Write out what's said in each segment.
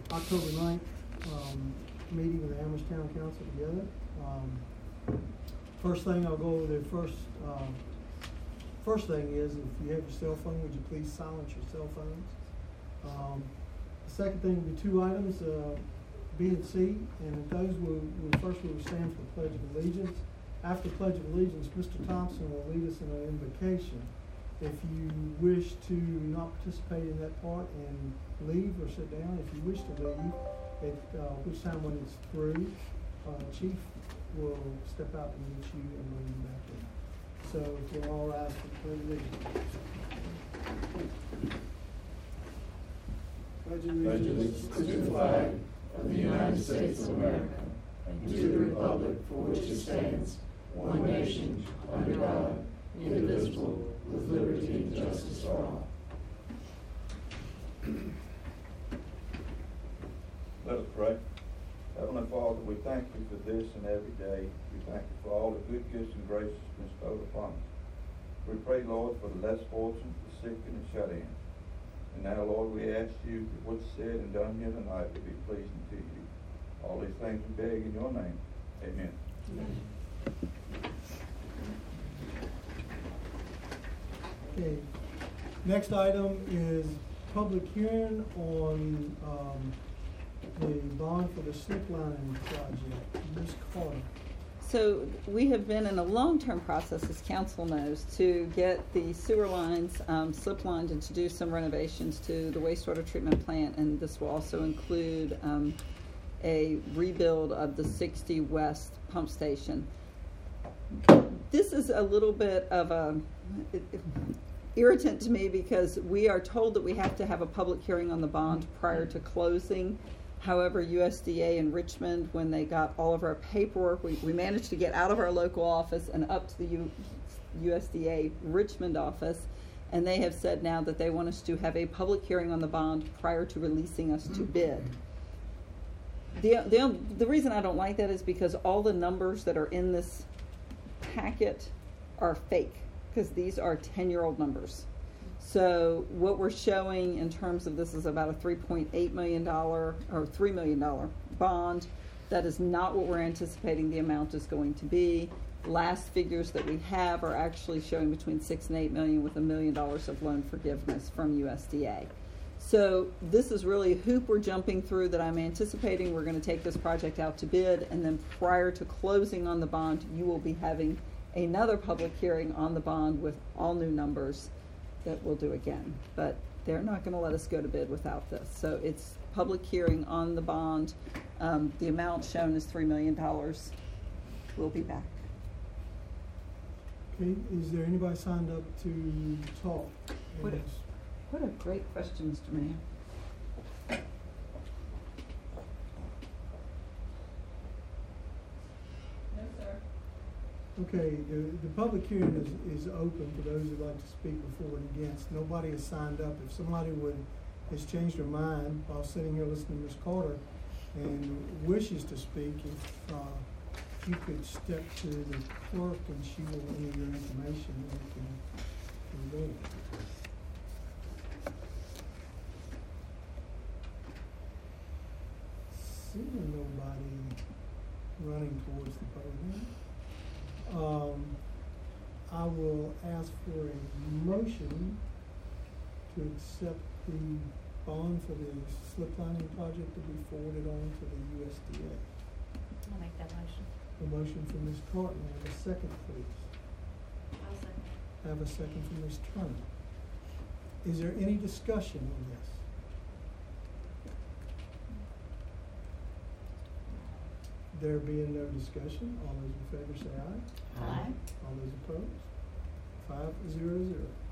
October 9th meeting of the Amherst Town Council together. First thing I'll go over the first thing is, if you have your cell phone, would you please silence your cell phones? The second thing will be two items, B and C, and those will stand for the Pledge of Allegiance. After the Pledge of Allegiance, Mr. Thompson will lead us in an invocation. If you wish to not participate in that part and leave or sit down, if you wish to leave, at which time when it's through, Chief will step out and meet you and bring you back in. So if you'll all rise for the Pledge of Allegiance. Pledge allegiance to the flag of the United States of America and to the republic for which it stands, one nation, under God, indivisible, with liberty and justice for all. Let us pray. Heavenly Father, we thank you for this and every day. We thank you for all the good gifts and graces bestowed upon us. We pray, Lord, for the less fortunate, the sick, and the shut in. And now, Lord, we ask you that what's said and done here tonight will be pleasing to you. All these things we beg in your name. Amen. Amen. Okay. Next item is public hearing on the bond for the slip line project. Ms. Carter. So we have been in a long-term process, as council knows, to get the sewer lines slip lined and to do some renovations to the wastewater treatment plant, and this will also include a rebuild of the 60 West pump station. This is a little bit of a irritant to me because we are told that we have to have a public hearing on the bond prior to closing. However, USDA in Richmond, when they got all of our paperwork, we managed to get out of our local office and up to the USDA Richmond office, and they have said now that they want us to have a public hearing on the bond prior to releasing us to bid. The reason I don't like that is because all the numbers that are in this packet are fake, because these are 10-year-old numbers. So what we're showing in terms of this is about a $3.8 million or $3 million bond. That is not what we're anticipating the amount is going to be. Last figures that we have are actually showing between $6 and $8 million with $1 million of loan forgiveness from USDA. So this is really a hoop we're jumping through that I'm anticipating. We're going to take this project out to bid, and then prior to closing on the bond, you will be having another public hearing on the bond with all new numbers that we'll do again. But they're not going to let us go to bid without this. So it's public hearing on the bond. The amount shown is $3 million. We'll be back. Okay, is there anybody signed up to talk? What a great question, Mr. Mayor. No, sir. Okay, the public hearing is open for those who'd like to speak before and against. Nobody has signed up. If somebody has changed their mind while sitting here listening to Ms. Carter and wishes to speak, if you could step to the clerk and she will enter your information and we can go. Seeing nobody running towards the podium, I will ask for a motion to accept the bond for the slip lining project to be forwarded on to the USDA. I'll make that motion. A motion from Ms. Carton. Have a second, please. I'll second. Have a second from Ms. Turner. Is there any discussion on this? There being no discussion, all those in favor say aye. Aye. All those opposed? 5-0-0.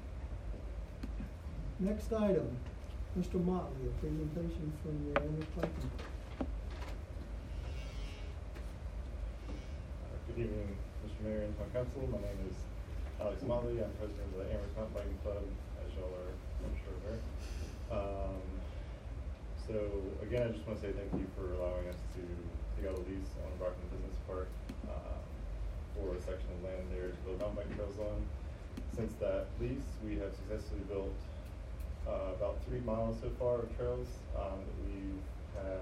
Next item, Mr. Motley, a presentation from the Amherst Planning. Good evening, Mr. Mayor and Town Council. My name is Alex Motley. I'm president of the Amherst Mountain Biking Club, as y'all are, I'm sure, aware. So again, I just want to say thank you for allowing us to take out a lease on Brockman Business Park for a section of land there to build mountain bike trails on. Since that lease, we have successfully built about 3 miles so far of trails that we've had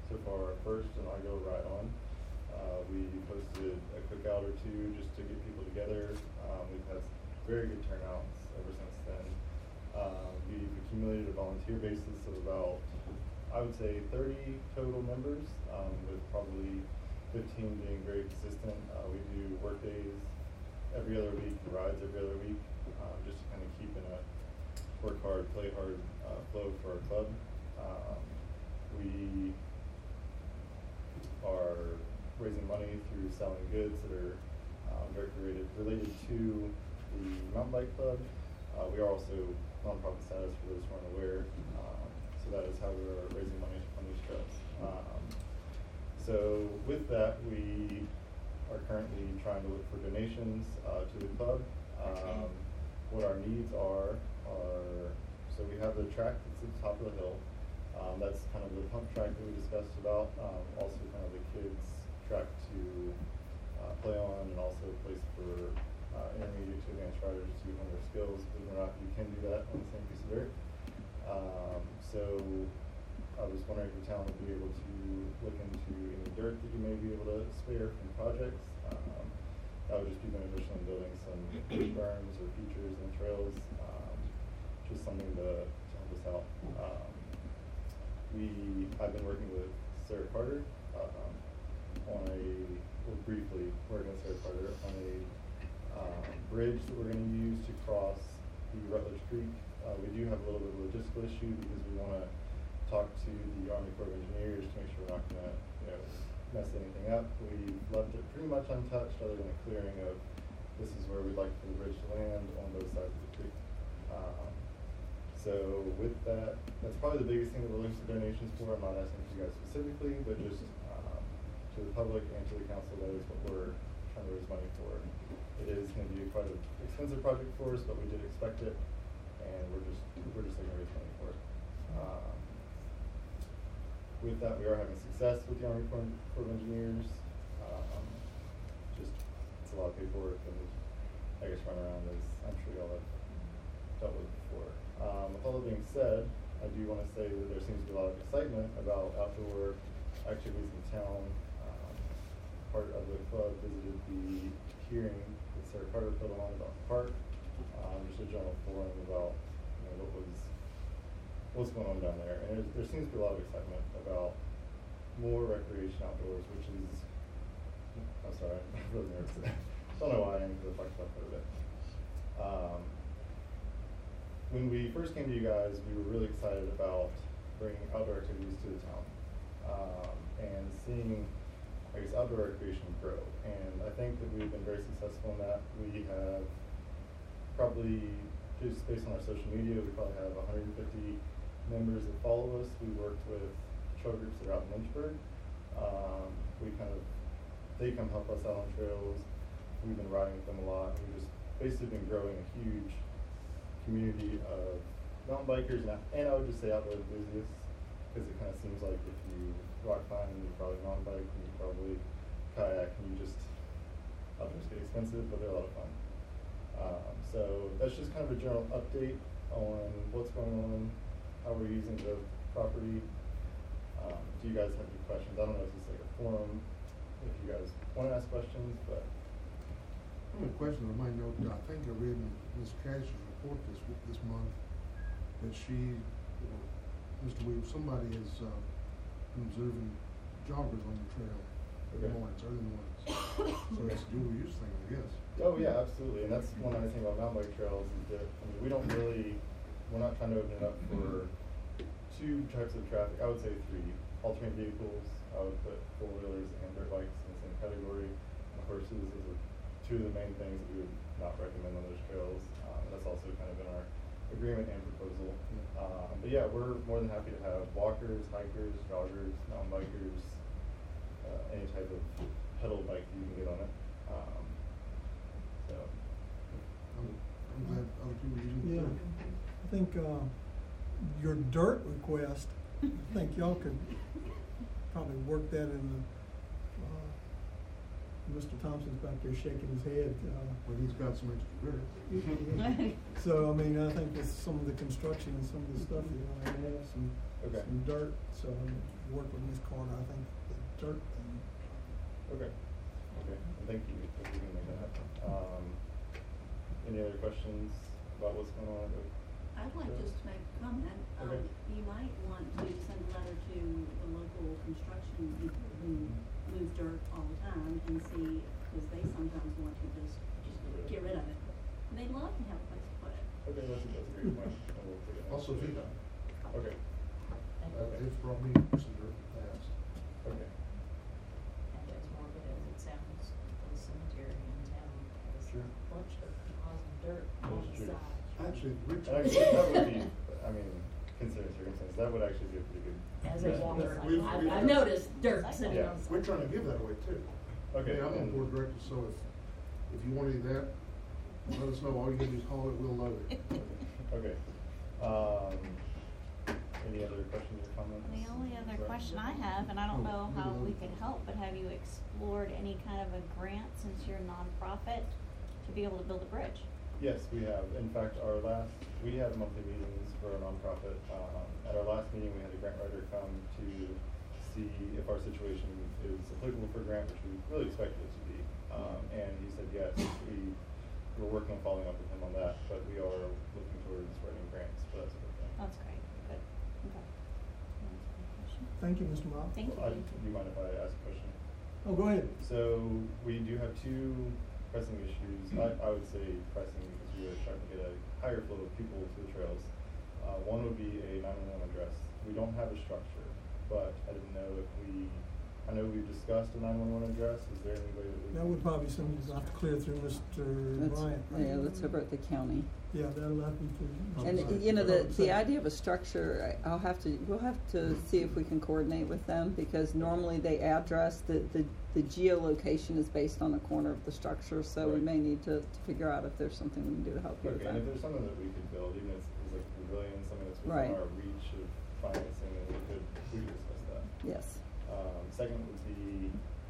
so far our first inaugural Ride On. We posted a cookout or two just to get people together. We've had very good turnouts ever since then. We've accumulated a volunteer basis of about, I would say, 30 total members, with probably 15 being very consistent. We do work days every other week, rides every other week, just to kind of keep in a work hard, play hard flow for our club. We are raising money through selling goods that are related to the mountain bike club. We are also nonprofit status for those who aren't aware, so that is how we are raising money on these trails. So with that, we are currently trying to look for donations to the club. What our needs are, so we have the track that's at the top of the hill. That's kind of the pump track that we discussed about. Also kind of the kids track to play on, and also a place for intermediate to advanced riders to hone their skills. Believe it or not, you can do that on the same piece of dirt. So I was wondering if the town would be able to look into any dirt that you may be able to spare from projects. That would just be beneficial in building some berms or features and trails. Just something to help us out. I've been working with Sarah Carter briefly working with Sarah Carter on a bridge that we're going to use to cross the Rutledge Creek. We do have a little bit of a logistical issue because we want to talk to the Army Corps of Engineers to make sure we're not going to mess anything up. We left it pretty much untouched other than a clearing of this is where we'd like for the bridge to land on both sides of the creek. So with that, that's probably the biggest thing that we're looking for donations for. I'm not asking you guys specifically, but just to the public and to the council, that is what we're trying to raise money for. It is going to be quite an expensive project for us, but we did expect it, and we're just looking to raise money for it. With that, we are having success with the Army Corps of Engineers. It's a lot of paperwork and I guess run around, as I'm sure y'all have dealt with before. With all that being said, I do want to say that there seems to be a lot of excitement about outdoor activities in town. Part of the club visited the hearing that Sarah Carter put on about the park. Just a general forum about what's going on down there, and there seems to be a lot of excitement about more recreation outdoors, which is, I'm sorry, I'm really nervous today. Don't know why I am, because I talked about that a bit. When we first came to you guys, we were really excited about bringing outdoor activities to the town, and seeing, I guess, outdoor recreation grow. And I think that we've been very successful in that. We have probably, just based on our social media, we probably have 150 members that follow us. We worked with trail groups that are out in Lynchburg. They come help us out on trails. We've been riding with them a lot. We've just basically been growing a huge community of mountain bikers, and I would just say outdoor enthusiasts, because it kind of seems like if you rock climb, you probably mountain bike, and you probably kayak, and outdoors get expensive, but they're a lot of fun. So that's just kind of a general update on what's going on, how we're using the property. Do you guys have any questions? I don't know if this is like a forum, if you guys want to ask questions, but. I have a question I might note. I think I read in Ms. Cash's report this month that Mr. Weaver, somebody is observing joggers on the trail in the mornings, early mornings. So that's a dual use thing, I guess. Oh yeah, absolutely. And that's one nice thing about mountain bike trails is that, we're not trying to open it up for two types of traffic. I would say three. Alternate vehicles, I would put four-wheelers and dirt bikes in the same category. And horses is two of the main things that we would not recommend on those trails. That's also kind of in our agreement and proposal. But yeah, we're more than happy to have walkers, hikers, joggers, mountain bikers, any type of pedal bike you can get on it. I'm glad other people are using it. Yeah, I think your dirt request, I think y'all could probably work that in the, Mr. Thompson's back there shaking his head. But he's got some extra dirt. So, I mean, I think with some of the construction and some of the stuff, you know, have some Okay. some dirt, so I'm working with Ms. Carter, I think the dirt thing. Okay. Okay. Well, thank you if we can make that happen. Any other questions about what's going on? I'd like Sure. just to make a comment. Okay. You might want to send a letter to the local construction people who move dirt all the time and see, because they sometimes want to just get rid of it. And they'd love to have a place to put it. Okay, that's a great point. And we'll take it. Also, VDOT. Okay. It's brought me some dirt in the past. Okay. And as morbid as it sounds, the cemetery in town has Sure. a bunch of piles of dirt on That's the true. side. Actually, Rich. Actually, that would be, I mean, considering circumstances, that would actually be a pretty good. As a walker, We've- I've noticed dirt sitting Yeah. on the side. We're trying to give that away too. Okay. I mean, I'm on and- board director, so if you want any of that, let us know. All you need is haul it, we'll load it. Okay. Any other questions or comments? The only other Sorry. question I have, and I don't Oh, know how no. we could help, but have you explored any kind of a grant since you're a nonprofit to be able to build a bridge? Yes, we have. In fact, we have monthly meetings for a nonprofit. At our last meeting, we had a grant writer come to see if our situation is applicable for grant, which we really expected it to be. And he said yes. We're working on following up with him on that, but we are looking towards writing grants for that sort of thing. That's great, good, okay. Thank you, Mr. Mob. Thank you. Do you mind if I ask a question? Oh, go ahead. So we do have two pressing issues. I would say pressing because we are trying to get a higher flow of people to the trails. One would be a 911 address. We don't have a structure, but I didn't know if I know we've discussed a 911 address. Is there any way that we? That would probably be something you'll have to clear through Mr. Bryant. right? Yeah, that's over at the county. Yeah, that'll have to be through. And, you know, the idea of a structure, we'll have to see if we can coordinate with them, because normally they address, the geolocation is based on the corner of the structure, so we Right. may need to figure out if there's something we can do to help you with Okay, and if that. there's something that we could build, even if it's like a pavilion, something that's Right. within our reach of financing, then we could discuss that. Yes. Second would be,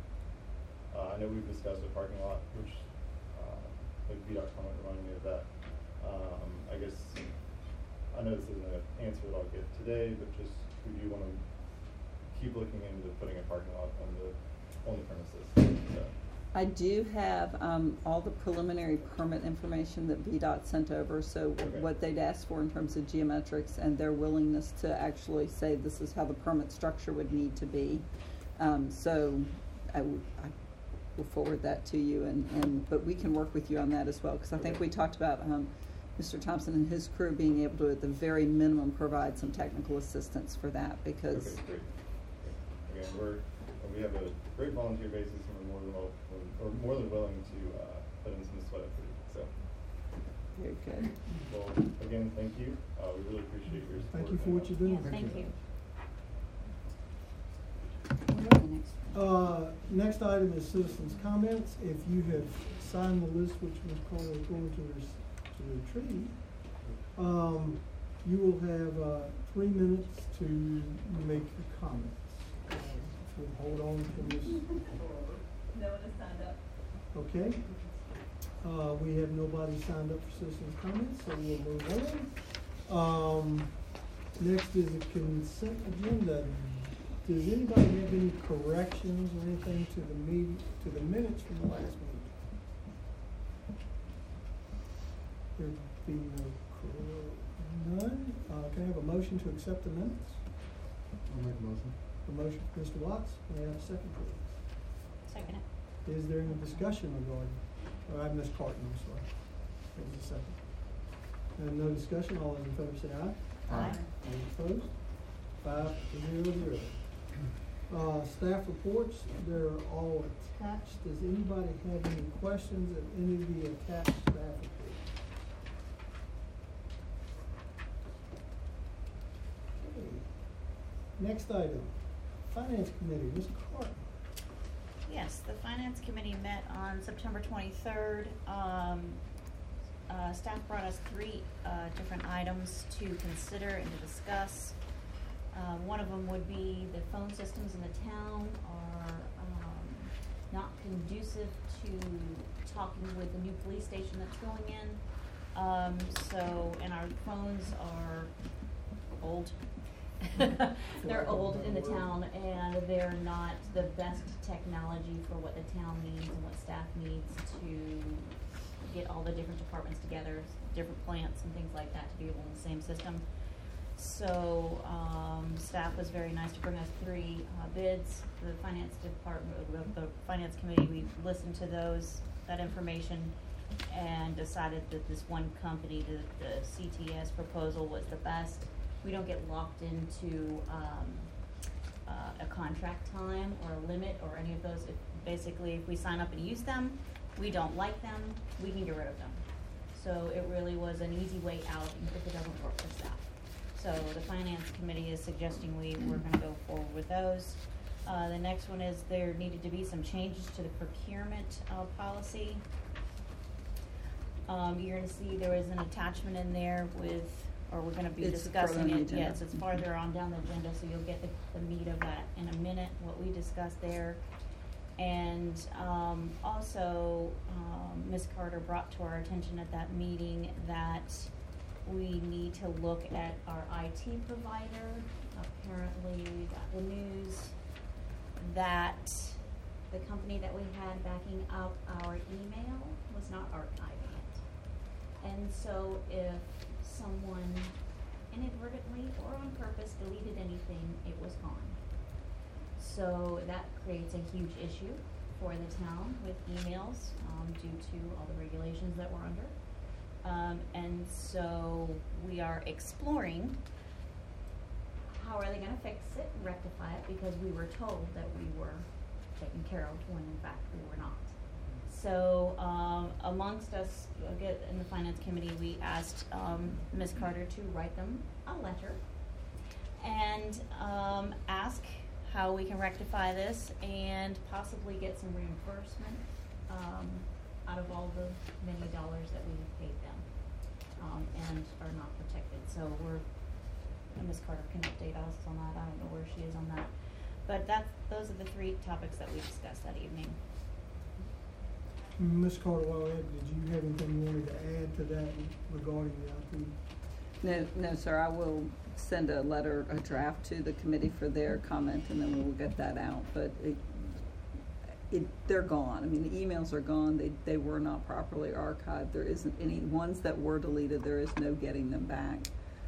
I know we've discussed a parking lot, which, like VDOT comment reminded me of that. I guess, I know this isn't an answer that I'll get today, but just, we do wanna keep looking into putting a parking lot on the premises, so. I do have all the preliminary permit information that VDOT sent over, so Okay. what they'd asked for in terms of geometrics and their willingness to actually say this is how the permit structure would need to be. So I will forward that to you, but we can work with you on that as well, because I think Okay. we talked about Mr. Thompson and his crew being able to, at the very minimum, provide some technical assistance for that, because Okay, great. Again, we have a great volunteer basis, and we're more than willing to put in some sweat equity. So, very good. well, again, thank you. We really appreciate your support. Thank you for what you're doing. Yeah, thank you. Next item is citizens' comments. If you have signed the list, which Ms. Carter is going to retrieve, you will have 3 minutes to make your comments. We'll hold on to this. No one has signed up. Okay. We have nobody signed up for citizens' comments, so we'll move on. Next is a consent agenda. Does anybody have any corrections or anything to the minutes from the last meeting? There be none. Can I have a motion to accept the minutes? I'll make a motion. A motion for Mr. Watts. May I have a second, please? Second it. Is there any discussion regarding, I have Ms. Carton, I'm sorry. There was a second. And no discussion, all those in favor say aye. Aye. Any opposed? 5-0. Staff reports, they're all attached. Does anybody have any questions of any of the attached staff reports? Okay. Next item, Finance Committee, Ms. Carton. Yes, the Finance Committee met on September 23rd. Staff brought us 3 different items to consider and to discuss. One of them would be the phone systems in the town are not conducive to talking with the new police station that's going in. And our phones are old They're old in the town, and they're not the best technology for what the town needs and what staff needs to get all the different departments together, different plants and things like that to be able in the same system. So, staff was very nice to bring us 3 bids. The finance department, the finance committee, we listened to that information, and decided that this one company, the CTS proposal, was the best. We don't get locked into a contract time or a limit or any of those. Basically, if we sign up and use them, we don't like them, we can get rid of them. So it really was an easy way out if it doesn't work for staff. So the finance committee is suggesting we're gonna go forward with those. The next one is there needed to be some changes to the procurement policy. You're gonna see there is an attachment in there or we're gonna be It's discussing further on the it. agenda. Yes, it's farther on down the agenda, so you'll get the meat of that in a minute, what we discussed there. And also, Ms. Carter brought to our attention at that meeting that we need to look at our IT provider. Apparently, we got the news that the company that we had backing up our email was not archiving it. And so if someone inadvertently or on purpose deleted anything, it was gone. So that creates a huge issue for the town with emails due to all the regulations that we're under. And so we are exploring how are they going to fix it and rectify it, because we were told that we were taken care of when in fact we were not. So amongst us in the finance committee, we asked Ms. Carter to write them a letter and ask how we can rectify this and possibly get some reimbursement out of all the many dollars that we have paid them and are not protected. So Ms. Carter can update us on that. I don't know where she is on that. But those are the 3 topics that we discussed that evening. Ms. Carter, did you have anything you wanted to add to that regarding the IT? No, sir, I will send a draft to the committee for their comment, and then we'll get that out. But they're gone. I mean, the emails are gone. They were not properly archived. There isn't any ones that were deleted. There is no getting them back.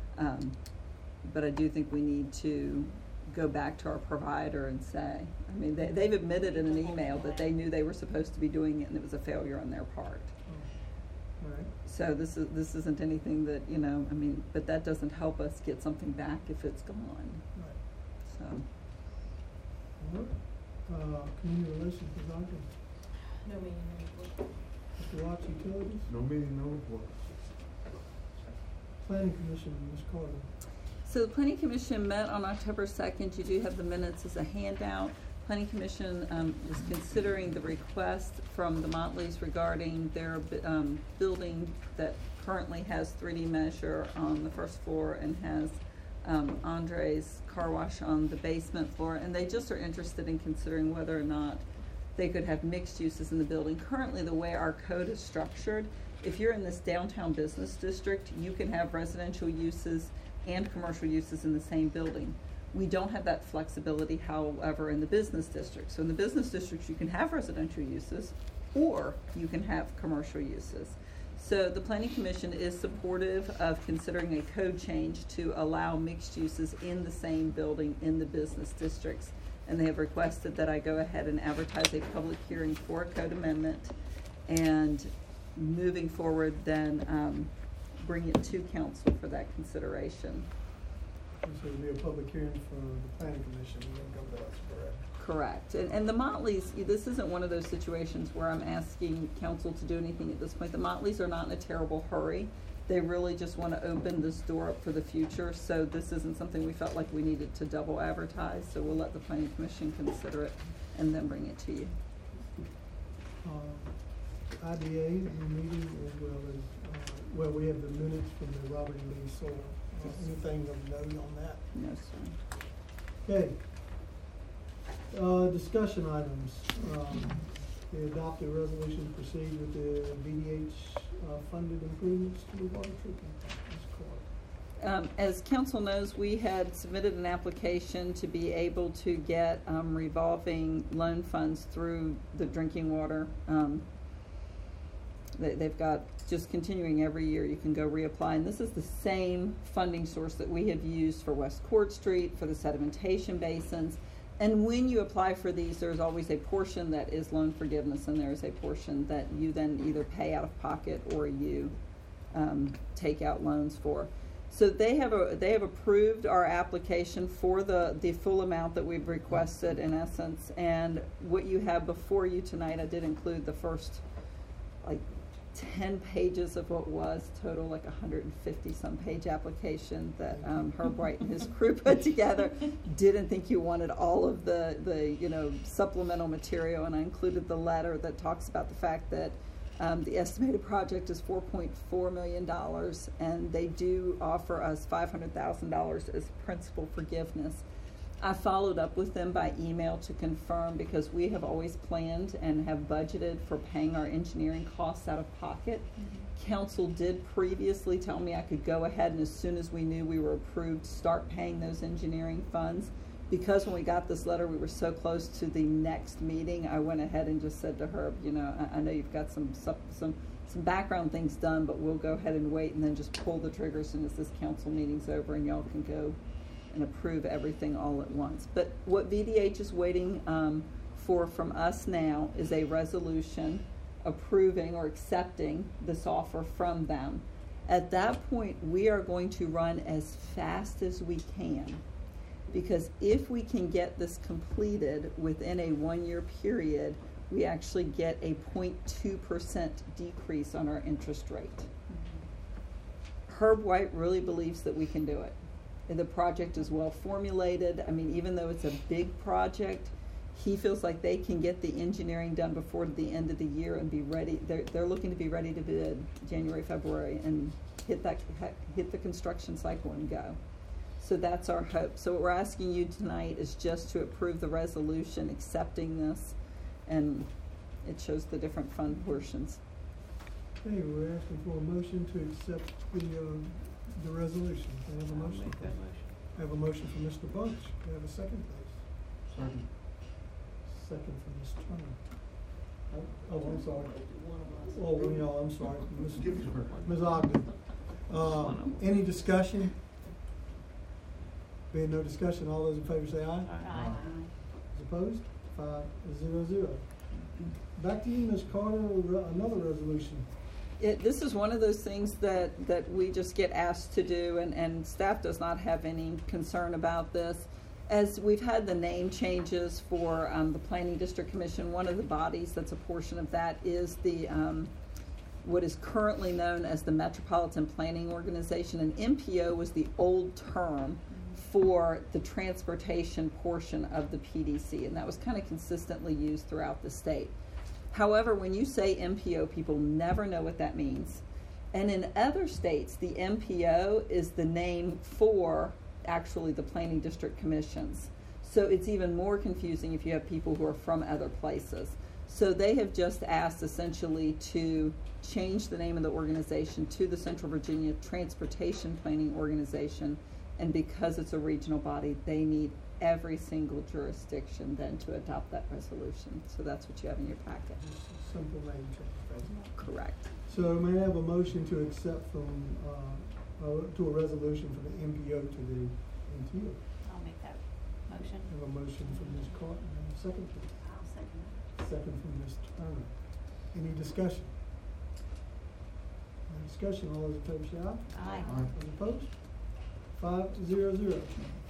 But I do think we need to go back to our provider and say, I mean, they've admitted in an email that they knew they were supposed to be doing it, and it was a failure on their part. All right. So this isn't anything that, I mean, but that doesn't help us get something back if it's gone. Right. So. All right. Community relations, Ms. Ogden. No meeting, no report. Mr. Watts, utilities. No meeting, no report. Planning commission, Ms. Carter. So the Planning Commission met on October 2nd. You do have the minutes as a handout. Planning Commission is considering the request from the Motleys regarding their building that currently has 3D Measure on the first floor and has Andre's car wash on the basement floor. And they just are interested in considering whether or not they could have mixed uses in the building. Currently, the way our code is structured, if you're in this downtown business district, you can have residential uses and commercial uses in the same building. We don't have that flexibility, however, in the business district. So in the business district, you can have residential uses or you can have commercial uses. So the Planning Commission is supportive of considering a code change to allow mixed uses in the same building in the business districts. And they have requested that I go ahead and advertise a public hearing for a code amendment, and moving forward then bring it to council for that consideration. So it'll be a public hearing for the planning commission, and then come to us, correct? Correct. And the Motleys, this isn't one of those situations where I'm asking council to do anything at this point. The Motleys are not in a terrible hurry. They really just want to open this door up for the future. So this isn't something we felt like we needed to double advertise. So we'll let the Planning Commission consider it and then bring it to you. IDA meeting, as well as, we have the minutes from the Robert E. Lee Soil. Anything of note on that? No, sir. Okay. Discussion items. The adopted resolution to proceed with the BDH funded improvements to the water treatment plant. Ms. As council knows, we had submitted an application to be able to get revolving loan funds through the drinking water. They've got just continuing every year. You can go reapply, and this is the same funding source that we have used for West Court Street, for the sedimentation basins. And when you apply for these, there's always a portion that is loan forgiveness, and there is a portion that you then either pay out of pocket or you take out loans for. So they have approved our application for the full amount that we've requested in essence. And what you have before you tonight, I did include the first 10 pages of what was total 150 some page application that Herb White and his crew put together. Didn't think you wanted all of the supplemental material, and I included the letter that talks about the fact that the estimated project is $4.4 million, and they do offer us $500,000 as principal forgiveness. I followed up with them by email to confirm, because we have always planned and have budgeted for paying our engineering costs out of pocket. Mm-hmm. Council did previously tell me I could go ahead and, as soon as we knew we were approved, start paying those engineering funds. Because when we got this letter, we were so close to the next meeting, I went ahead and just said to Herb, I know you've got some background things done, but we'll go ahead and wait and then just pull the trigger as soon as this council meeting's over, and y'all can go and approve everything all at once. But what VDH is waiting for from us now is a resolution approving or accepting this offer from them. At that point, we are going to run as fast as we can, because if we can get this completed within a 1-year period, we actually get a 0.2% decrease on our interest rate. Mm-hmm. Herb White really believes that we can do it. The project is well formulated. I mean, even though it's a big project, he feels like they can get the engineering done before the end of the year and be ready. They're looking to be ready to bid January, February, and hit the construction cycle and go. So that's our hope. So what we're asking you tonight is just to approve the resolution accepting this, and it shows the different fund portions. Okay, we're asking for a motion to accept the resolution. Can I have a motion? I'll make that motion. I have a motion from Mr. Bunch. Can I have a second, please? Second. Second from Ms. Turner. Oh, I'm sorry. Oh, one of y'all, I'm sorry. Ms. Ogden. Any discussion? Being no discussion, all those in favor say aye. Aye. Those opposed? 5-0-0. Back to you, Ms. Carter, another resolution. This is one of those things that we just get asked to do, and staff does not have any concern about this. As we've had the name changes for the Planning District Commission, one of the bodies that's a portion of that is the what is currently known as the Metropolitan Planning Organization, and MPO was the old term for the transportation portion of the PDC, and that was kind of consistently used throughout the state. However, when you say MPO, people never know what that means. And in other states, the MPO is the name for actually the planning district commissions. So it's even more confusing if you have people who are from other places. So they have just asked essentially to change the name of the organization to the Central Virginia Transportation Planning Organization. And because it's a regional body, they need every single jurisdiction then to adopt that resolution. So that's what you have in your packet. Simple name change. Correct. So may I have a motion to accept from, to a resolution from the MPO to the MTO? I'll make that motion. I have a motion from Ms. Carter, and a second, please. I'll second that. Second from Ms. Turner. Any discussion? No discussion, all those in favor say aye. Aye. Those opposed? 5-0-0.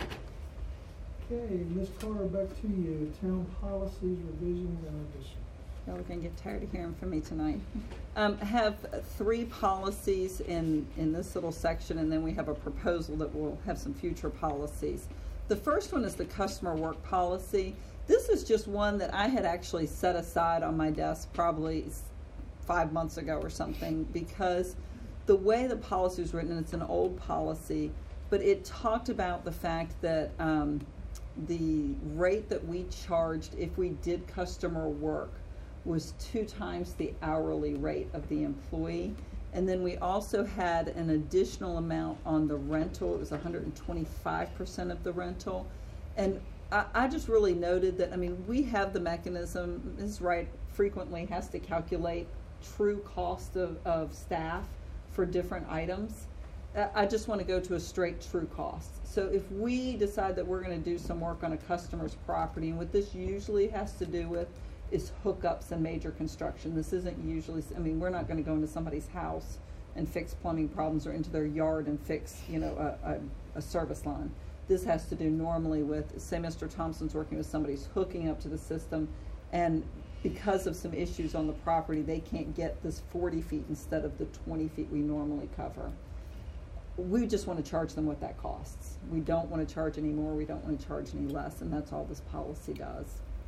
Okay, Ms. Carter, back to you. Town policies, revisions, and additions. Y'all are going to get tired of hearing from me tonight. Have 3 policies in this little section, and then we have a proposal that will have some future policies. The first one is the customer work policy. This is just one that I had actually set aside on my desk probably 5 months ago or something, because the way the policy was written, and it's an old policy, but it talked about the fact that the rate that we charged if we did customer work was 2 times the hourly rate of the employee. And then we also had an additional amount on the rental. It was 125% of the rental. And I just really noted that, I mean, we have the mechanism, Ms. Wright frequently has to calculate true cost of staff for different items. I just want to go to a straight true cost. So if we decide that we're going to do some work on a customer's property, and what this usually has to do with is hookups and major construction. This isn't usually, I mean, we're not going to go into somebody's house and fix plumbing problems or into their yard and fix, you know, a service line. This has to do normally with, say Mr. Thompson's working with somebody who's hooking up to the system, and because of some issues on the property, they can't get this 40 feet instead of the 20 feet we normally cover. We just want to charge them what that costs. We don't want to charge any more, we don't want to charge any less, and that's all this policy does.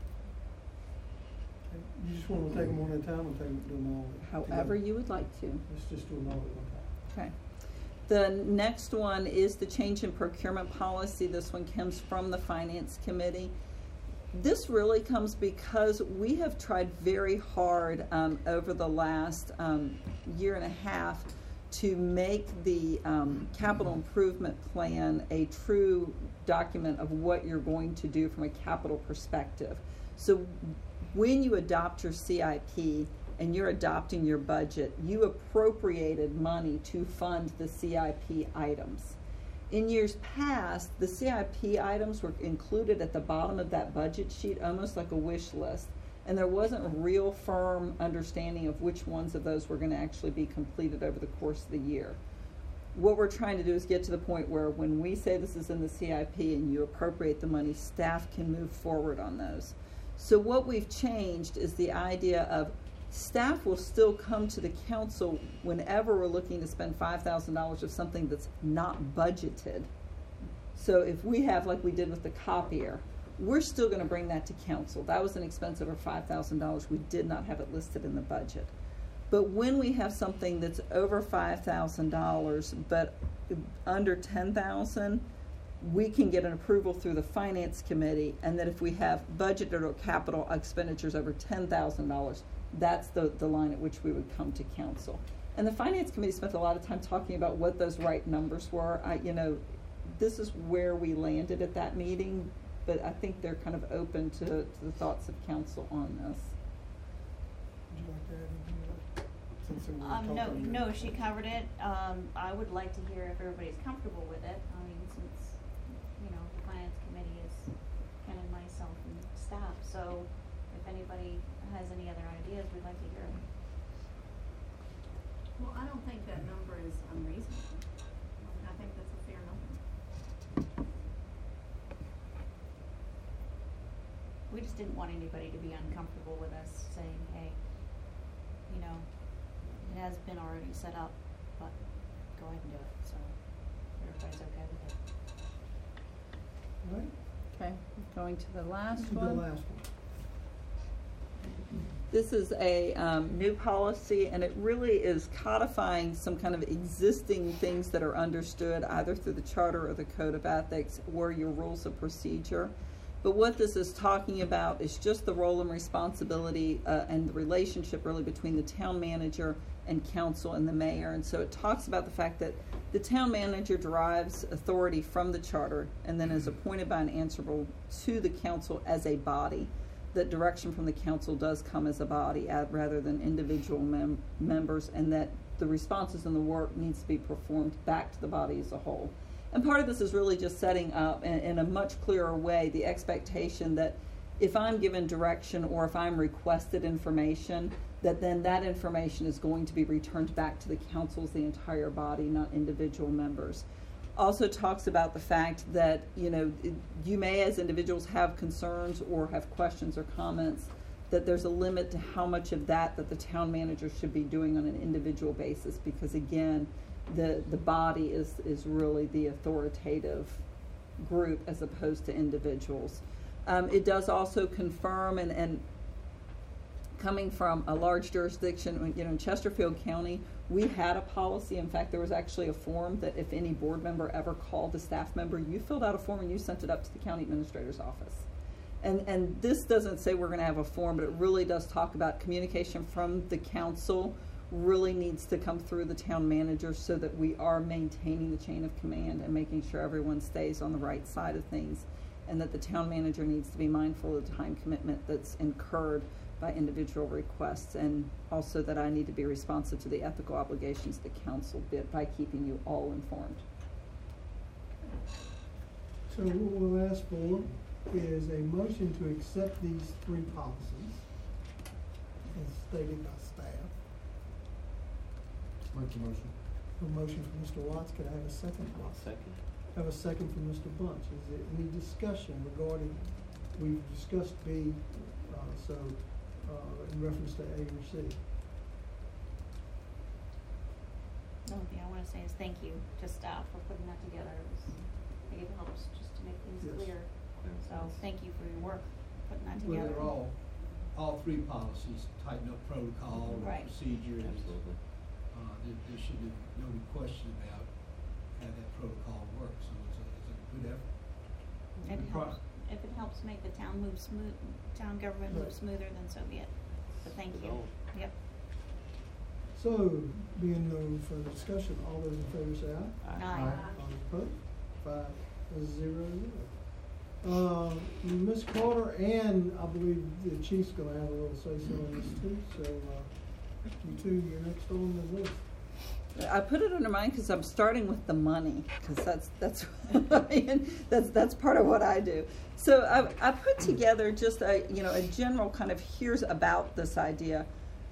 You just want to take them one at a time or do them all However together? you would like to. Let's just do them all at one time. Okay. The next one is the change in procurement policy. This one comes from the Finance Committee. This really comes because we have tried very hard over the last year and a half to make the capital improvement plan a true document of what you're going to do from a capital perspective. So when you adopt your CIP and you're adopting your budget, you appropriated money to fund the CIP items. In years past, the CIP items were included at the bottom of that budget sheet, almost like a wish list, and there wasn't a real firm understanding of which ones of those were going to actually be completed over the course of the year. What we're trying to do is get to the point where when we say this is in the CIP and you appropriate the money, staff can move forward on those. So what we've changed is the idea of staff will still come to the council whenever we're looking to spend $5,000 of something that's not budgeted. So if we have, like we did with the copier, we're still going to bring that to council. That was an expense over $5,000. We did not have it listed in the budget. But when we have something that's over $5,000 but under $10,000, we can get an approval through the Finance Committee, and that if we have budgeted or capital expenditures over $10,000, that's the line at which we would come to council. And the Finance Committee spent a lot of time talking about what those right numbers were. This is where we landed at that meeting, but I think they're kind of open to the thoughts of council on this. Would you like to add anything to that? Since we were talking No, she covered it. I would like to hear if everybody's comfortable with it. I mean, since, the Finance Committee is Ken and myself and staff, so if anybody has any other ideas, we'd like to hear them. Well, I don't think that number is unreasonable. I think that's a fair number. We just didn't want anybody to be uncomfortable with us saying, hey, it has been already set up, but go ahead and do it, so everybody's okay with it. All right. Okay, going to the last This is one. the last one. This is a new policy, and it really is codifying some kind of existing things that are understood either through the charter or the code of ethics or your rules of procedure. But what this is talking about is just the role and responsibility and the relationship really between the town manager and council and the mayor. And so it talks about the fact that the town manager derives authority from the charter and then is appointed by and answerable to the council as a body. That direction from the council does come as a body rather than individual members, and that the responses and the work needs to be performed back to the body as a whole. And part of this is really just setting up in a much clearer way the expectation that if I'm given direction or if I'm requested information, that then that information is going to be returned back to the council as the entire body, not individual members. Also talks about the fact that, you may as individuals have concerns or have questions or comments, that there's a limit to how much of that the town manager should be doing on an individual basis, because again, the body is really the authoritative group as opposed to individuals. It does also confirm, and coming from a large jurisdiction, in Chesterfield County, we had a policy. In fact, there was actually a form that if any board member ever called a staff member, you filled out a form and you sent it up to the county administrator's office. And this doesn't say we're going to have a form, but it really does talk about communication from the council really needs to come through the town manager so that we are maintaining the chain of command and making sure everyone stays on the right side of things, and that the town manager needs to be mindful of the time commitment that's incurred by individual requests, and also that I need to be responsive to the ethical obligations of the council bit by keeping you all informed. So what we'll ask for is a motion to accept these 3 policies as stated by staff. Make the motion. A motion from Mr. Watts, can I have a second? Second. Have a second from Mr. Bunch. Is there any discussion regarding, we've discussed B, in reference to A or C? The only thing I wanna say is thank you to staff for putting that together. I think it helps just to make things Yes. clear. So thank you for your work, putting that Well, together. they're all 3 policies tighten up protocol and Right. procedures. Absolutely. There should be no question about how that protocol works, so it's a good effort. If Good it helps, product. if it helps make the town move town government move Right. smoother, then so be it. But thank you. Resolved. Yep. So, being no further discussion, all those in favor say aye. Aye. All opposed? 5-0. Ms. Carter, and I believe the chief's gonna have a little say-so on this too, so, you two, you're next on the list. I put it under mine because I'm starting with the money, because that's that's part of what I do. So I put together just a general kind of here's about this idea.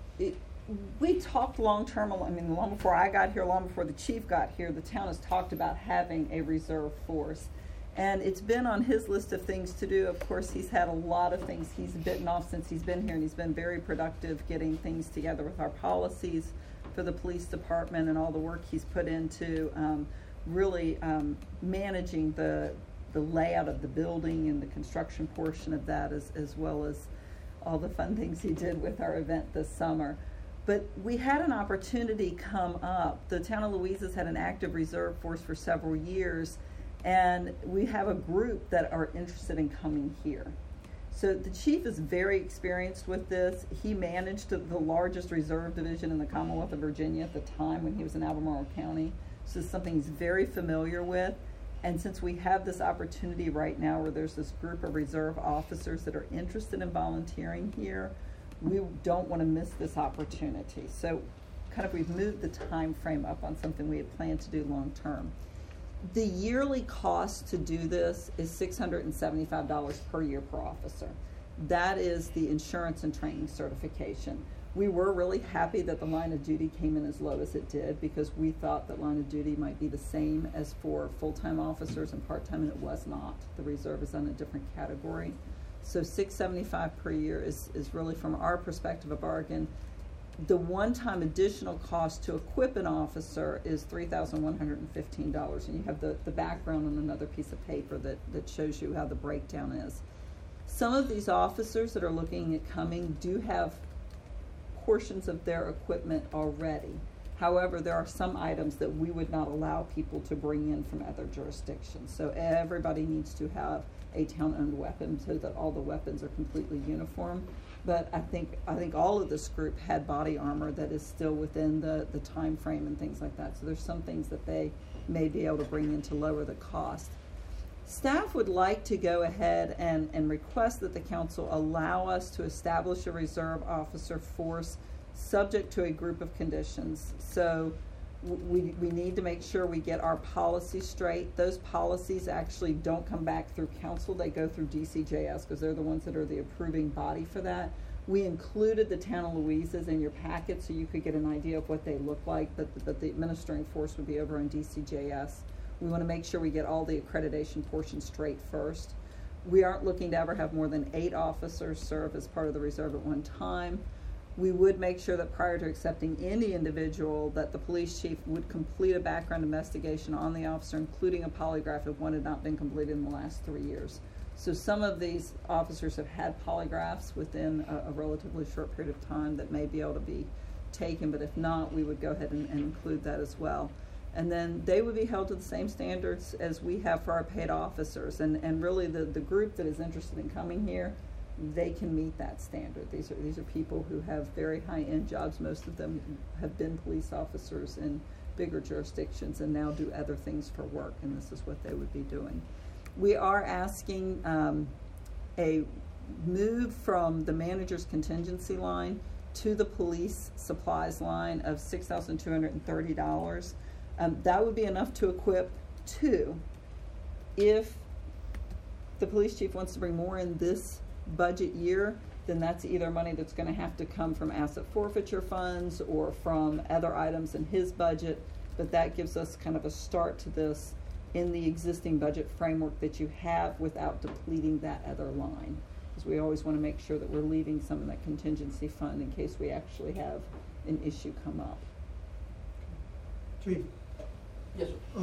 We talked long term. I mean, long before I got here, long before the chief got here, the town has talked about having a reserve force. And it's been on his list of things to do. Of course, he's had a lot of things he's bitten off since he's been here, and he's been very productive getting things together with our policies for the police department and all the work he's put into really managing the layout of the building and the construction portion of that, as well as all the fun things he did with our event this summer. But we had an opportunity come up. The town of Louisa's had an active reserve force for several years, and we have a group that are interested in coming here. So the chief is very experienced with this. He managed the largest reserve division in the Commonwealth of Virginia at the time when he was in Albemarle County. So it's something he's very familiar with. And since we have this opportunity right now where there's this group of reserve officers that are interested in volunteering here, we don't want to miss this opportunity. So kind of we've moved the time frame up on something we had planned to do long term. The yearly cost to do this is $675 per year per officer. That is the insurance and training certification. We were really happy that the line of duty came in as low as it did, because we thought that line of duty might be the same as for full-time officers and part-time, and it was not. The reserve is on a different category. So $675 per year is really, from our perspective, a bargain. The one-time additional cost to equip an officer is $3,115, and you have the background on another piece of paper that shows you how the breakdown is. Some of these officers that are looking at coming do have portions of their equipment already. However, there are some items that we would not allow people to bring in from other jurisdictions. So everybody needs to have a town-owned weapon so that all the weapons are completely uniform. But I think all of this group had body armor that is still within the time frame and things like that. So there's some things that they may be able to bring in to lower the cost. Staff would like to go ahead and request that the council allow us to establish a reserve officer force subject to a group of conditions. So we need to make sure we get our policies straight. Those policies actually don't come back through council. They go through DCJS because they're the ones that are the approving body for that. We included the town of Louisa's in your packet so you could get an idea of what they look like, but the administering force would be over in DCJS. We want to make sure we get all the accreditation portions straight first. We aren't looking to ever have more than 8 officers serve as part of the reserve at one time. We would make sure that prior to accepting any individual that the police chief would complete a background investigation on the officer, including a polygraph if one had not been completed in the last 3 years. So some of these officers have had polygraphs within a relatively short period of time that may be able to be taken, but if not, we would go ahead and include that as well. And then they would be held to the same standards as we have for our paid officers. And really the group that is interested in coming here, they can meet that standard. These are people who have very high-end jobs. Most of them have been police officers in bigger jurisdictions and now do other things for work, and this is what they would be doing. We are asking a move from the manager's contingency line to the police supplies line of $6,230. That would be enough to equip two. If the police chief wants to bring more in this budget year, then that's either money that's going to have to come from asset forfeiture funds or from other items in his budget, but that gives us kind of a start to this in the existing budget framework that you have without depleting that other line. Because we always want to make sure that we're leaving some of that contingency fund in case we actually have an issue come up. Chief, Yes, sir.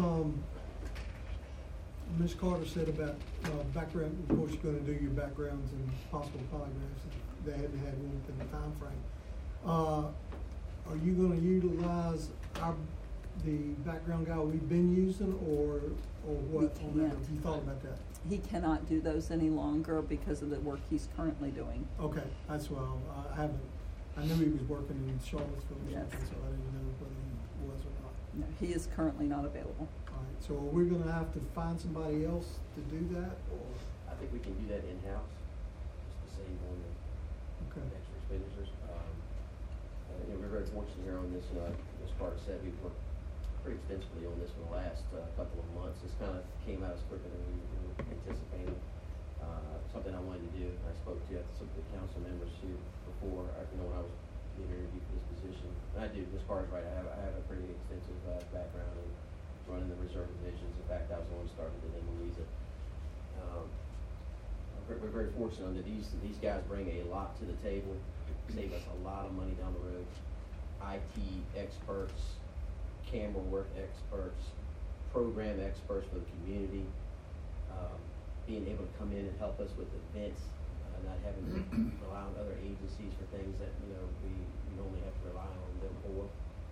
Ms. Carter said about background, of course, you're gonna do your backgrounds and possible polygraphs. They hadn't had one within the time frame. Are you gonna utilize the background guy we've been using, or what We on that? can't. Have you thought about that? He cannot do those any longer because of the work he's currently doing. Okay, that's why I knew he was working in Charlottesville or Yes. something, so I didn't know whether he was or not. No, he is currently not available. All right, so are we gonna have to find somebody else to do that, or? I think we can do that in-house, just to save on the Okay. extra expenditures. We're very fortunate here on this, as Carter said, we've worked pretty extensively on this for the last couple of months. This kind of came out as quicker than we were anticipating. Something I wanted to do. I spoke to some of the council members here before, when I was being interviewed for this position. And I do, Ms. Carter's right, I have a pretty extensive background in running the reserve divisions. In fact, I was the one who started it in Louisa. We're very fortunate that these guys bring a lot to the table, save us a lot of money down the road. IT experts, camera work experts, program experts for the community, being able to come in and help us with events, not having to rely on other agencies for things that we normally have to rely on them for.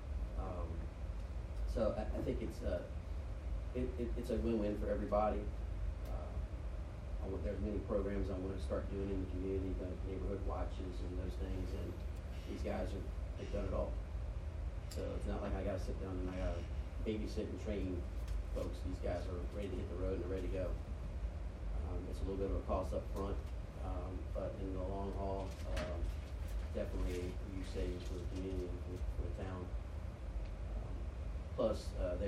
So I think it's a win-win for everybody. There's many programs I want to start doing in the community, like neighborhood watches and those things, and these guys they've done it all. So it's not like I gotta sit down and I gotta babysit and train folks. These guys are ready to hit the road and they're ready to go. It's a little bit of a cost up front, but in the long haul, definitely a huge savings for the community and for the town. Plus,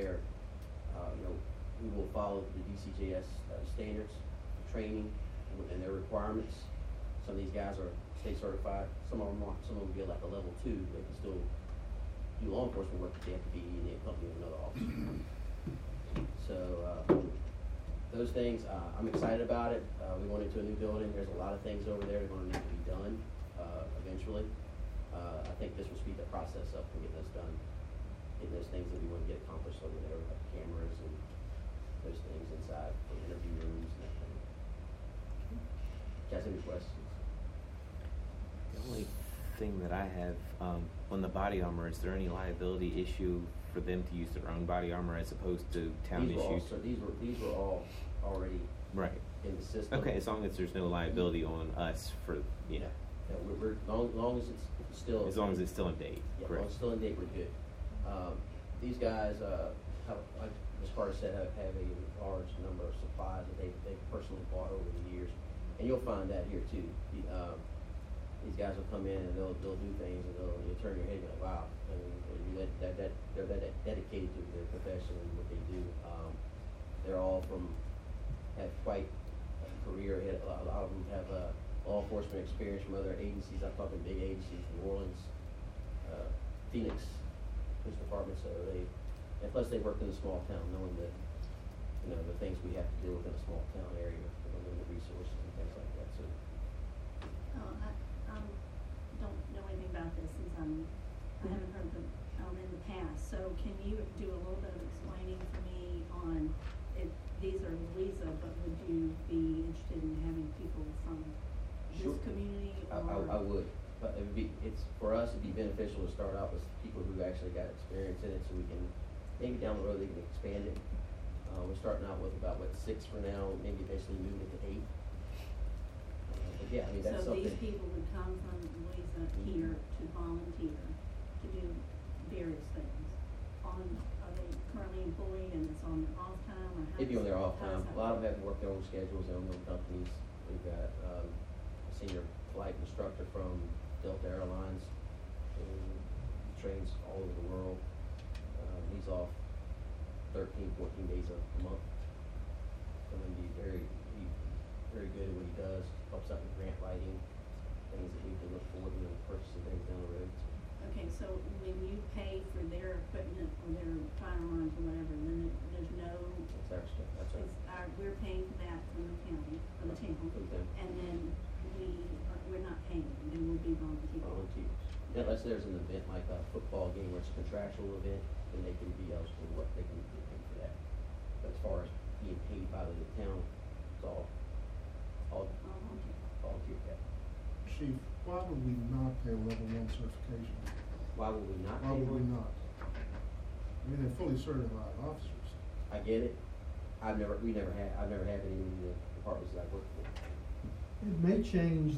we will follow the DCJS standards, training, and their requirements. Some of these guys are state certified. Some of them aren't. Some of them will be like a level 2. They can still do law enforcement work, but they have to be in the company of another officer. So those things, I'm excited about it. We went into a new building. There's a lot of things over there that are going to need to be done eventually. I think this will speed the process up and get those done. Getting those things that we want to get accomplished over there, like cameras and those things inside for interview rooms and everything. Guys, any questions? The only thing that I have on the body armor, is there any liability issue for them to use their own body armor as opposed to town issues? These were all already right in the system. Okay, as long as there's no liability on us for Yeah, we're long as it's still. As long as it's still in date. Yeah, as long as it's still in date, we're good. These guys, like Ms. Carter said, have a large number of supplies that they've personally bought over the years, and you'll find that here too. These guys will come in and they'll do things, and you'll turn your head and go, wow. I mean, they're that dedicated to their profession and what they do. They're all have quite a career ahead. A lot of them have law enforcement experience from other agencies. I'm talking big agencies, New Orleans, Phoenix Police Department. So and plus they worked in a small town, knowing that the things we have to deal with in a small town area, the resources and things like that. So. I don't know anything about this since I haven't heard them in the past. So can you do a little bit of explaining for me on if these are Louisa, but would you be interested in having people from this community? Or? I would. But for us, it'd be beneficial to start out with people who actually got experience in it, so we can maybe down the road they can expand it. We're starting out with about 6 for now, maybe eventually moving it to 8. But Yeah, I mean, that's So something. these people would come from Louisa here to volunteer to do various things. Are they currently employed and it's on their off time or how? It'd be on their off how time. does A that lot of them work? have to work their own schedules, their own little companies. We've got, a senior flight instructor from Delta Airlines, who trains all over the world. He's off 13, 14 days a month. So he's very good at what he does, helps out with grant writing, things that we can look forward to, purchasing things down the road. Okay, so when you pay for their equipment or their firearms or whatever, then there's no, That's our stuff, that's our. it's our, we're paying for that from the county, from the town. From them. And then we're not paying them, they will be volunteers. Volunteers. Unless there's an event like a football game where it's a contractual event, then they can be eligible, they can get paid for that. But as far as being paid by the town, it's all volunteer, yeah. Chief, why would we not pay a level 1 certification? Why would we not Why pay would we one? not? I mean, they're fully certified officers. I get it. I've never had any in the departments that I work for. It may change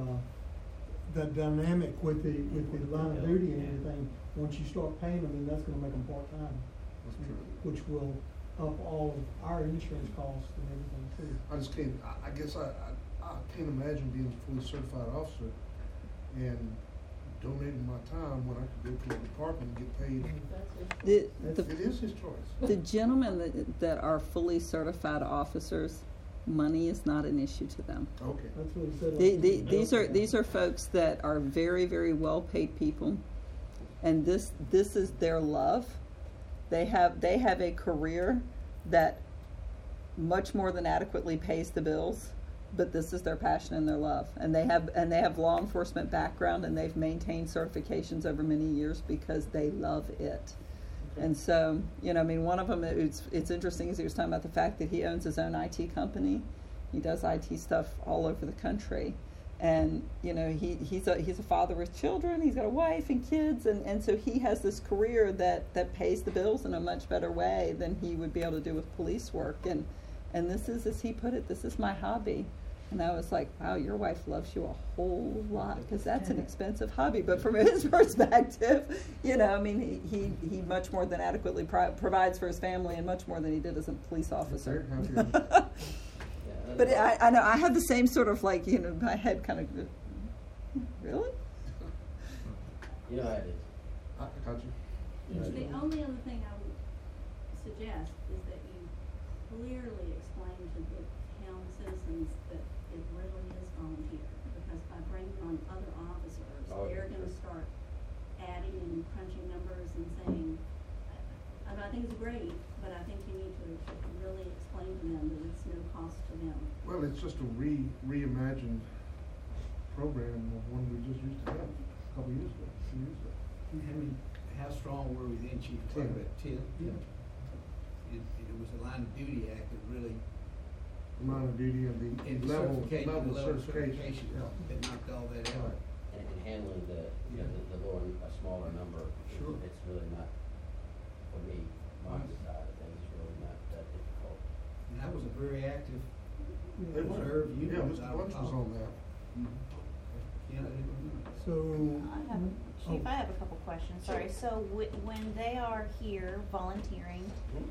the dynamic with the line of duty and everything. Once you start paying them, then that's gonna make them part-time. That's true. Which will up all of our insurance costs and everything too. I just can't, I guess I can't imagine being a fully certified officer and donating my time when I could go to a department and get paid. It is his choice. The gentlemen that are fully certified officers, money is not an issue to them. Okay. That's what he said. These are folks that are very, very well paid people, and this is their love. They have a career that much more than adequately pays the bills, but this is their passion and their love, and they have law enforcement background, and they've maintained certifications over many years because they love it. And so, I mean, one of them, it's interesting as he was talking about the fact that he owns his own IT company. He does IT stuff all over the country. And, he's a father with children. He's got a wife and kids. And so he has this career that pays the bills in a much better way than he would be able to do with police work. And this is, as he put it, this is my hobby. And I was like, wow, your wife loves you a whole lot, because that's an expensive hobby. But from his perspective, I mean, he much more than adequately provides for his family, and much more than he did as a police officer. But I know I have the same sort of my head kind of, really? You know how it is. I got you. The only other thing I would suggest is that you clearly explain to the town citizens that it really is volunteer, because by bringing on other officers, they're gonna start adding and crunching numbers and saying, I think it's great, but I think you need to really explain to them that it's no cost to them. Well, it's just a reimagined program of one we just used to have a couple years ago, 2 years ago. How strong were we then, Chief? 10. 10? Yeah. It was the Line of Duty Act that really, Amount of duty and and the the level certification certification. Yeah. that knocked all that out. Right. And handling the a smaller number, Sure. it's really not, for me, my side of things, it's really not that difficult. And that was a very active It was. reserve unit. Yeah, as Mr. I Bunch was recall. on that. Yeah, I didn't remember. So. Chief, I have a couple questions, sorry. So when they are here volunteering,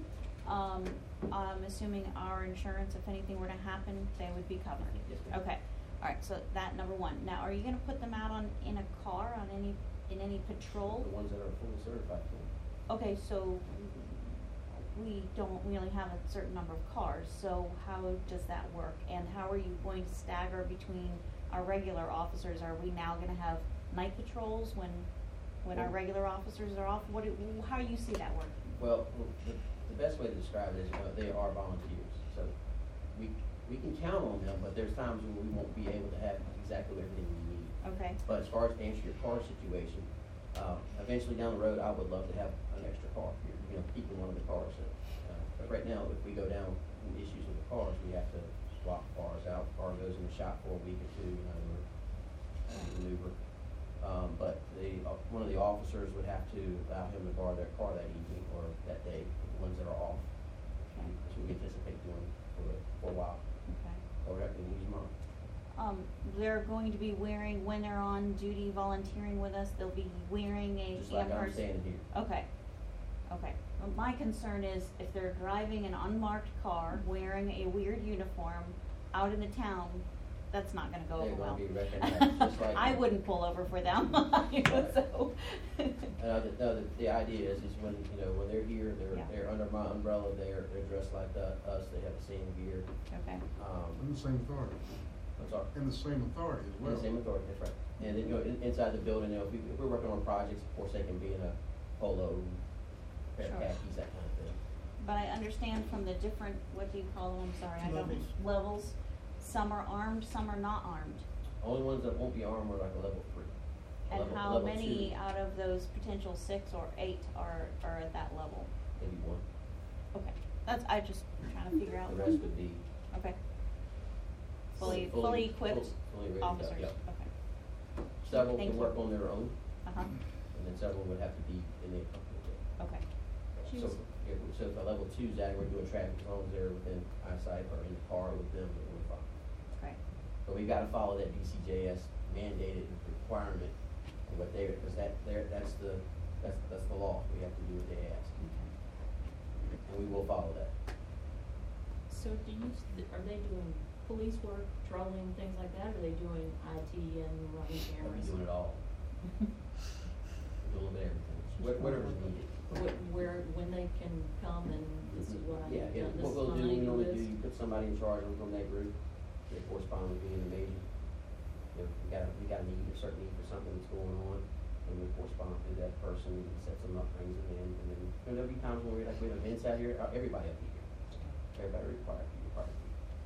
I'm assuming our insurance, if anything were to happen, they would be covered? Yes, ma'am. Okay, all right, so that number one. Now, are you gonna put them out in a car, in any patrol? The ones that are fully certified can. Okay, so we only have a certain number of cars, so how does that work? And how are you going to stagger between our regular officers? Are we now gonna have night patrols when our regular officers are off? How do you see that working? Well, the best way to describe it is, they are volunteers, so we can count on them, but there's times when we won't be able to have exactly everything we need. Okay. But as far as to answer your car situation, eventually down the road, I would love to have an extra car here, keeping one of the cars. But right now, if we go down in issues with the cars, we have to swap cars out. The car goes in the shop for a week or two, maneuver. But one of the officers would have to allow him to borrow their car that evening or that day, the ones that are off. Okay. So we anticipate doing for a while. Okay. Or we have to use mine. they're going to be wearing, when they're on duty volunteering with us, they'll be wearing a Just like I'm Amherst. standing here. Okay, okay. Well, my concern is if they're driving an unmarked car, wearing a weird uniform out in the town, that's not gonna go over They're well. gonna be recognized just like. I wouldn't pull over for them, so. The idea is when, when they're here, Yeah. they're under my umbrella, they're dressed like us, they have the same gear. Okay. And the same authority. I'm sorry. And the same authority as well. And the same authority, that's right. And then, inside the building, if we're working on projects, of course, they can be in a polo, pair of Sure. khakis, that kind of thing. But I understand from the different, what do you call them, I'm sorry, I don't, Levels. levels, some are armed, some are not armed. Only ones that won't be armed are like a level 3. A And level- how level many 2, out of those potential 6 or 8 are at that level? maybe 1. Okay, that's, I just trying to figure out. The rest would be Okay. Fully equipped fully ready to go, officers, yep. okay. Several Thank can you. work on their own, Uh-huh, and then several would have to be in the company. okay. So, so if a level 2's out, we're doing traffic, as long as they're within eyesight or in the car with them, then we're fine. Great. But we gotta follow that DCJS mandated requirement, of what they're, because that's the law, we have to do what they ask, and we will follow that. So are they doing police work, patrolling, things like that, or are they doing IT and running We'll cameras? be doing it all, we do a little bit of everything, whatever's needed. When they can come and this is what I Yeah, need done, this what is we'll my do, we name normally list. do, you put somebody in charge of them from that group, they correspond with me and the major. If we got a need, a certain need for something that's going on, and we correspond to that person, and sets them up, brings them in, and then, there'll be times when we have events out here, everybody will be here. Everybody required to be a part of it.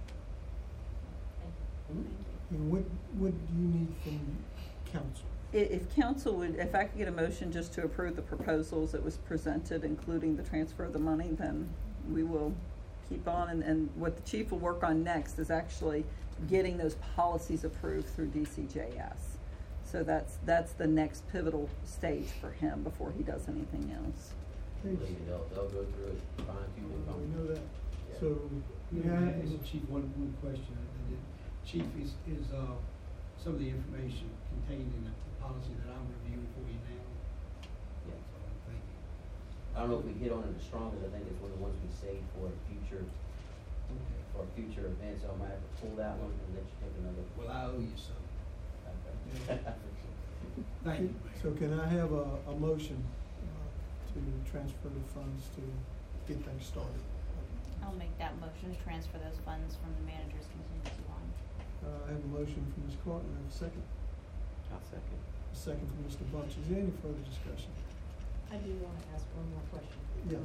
Thank Mhm. you. Thank you. And what do you need from council? If council would, if I could get a motion just to approve the proposals that was presented, including the transfer of the money, then we will keep on. And what the chief will work on next is actually getting those policies approved through DCJS. So that's the next pivotal stage for him before he does anything else. Believe me, they'll go through it, fine tune and comb. We know that. Yeah. So, May yeah, I ask Chief one question? Chief, is some of the information contained in the policy that I'm reviewing for you now? Yeah. So, thank you. I don't know if we hit on it as strong as I think it's one of the ones we saved for future events, so I might have to pull that one and let you take another. Well, I owe you some. Okay. Thank you, so Mayor. can I have a motion to transfer the funds to get things started? I'll make that motion to transfer those funds from the manager's contingency line. I have a motion from Ms. Carter, I have a second. I'll second. A second from Mr. Bunch. Is there any further discussion? I do wanna ask one more question. Yes.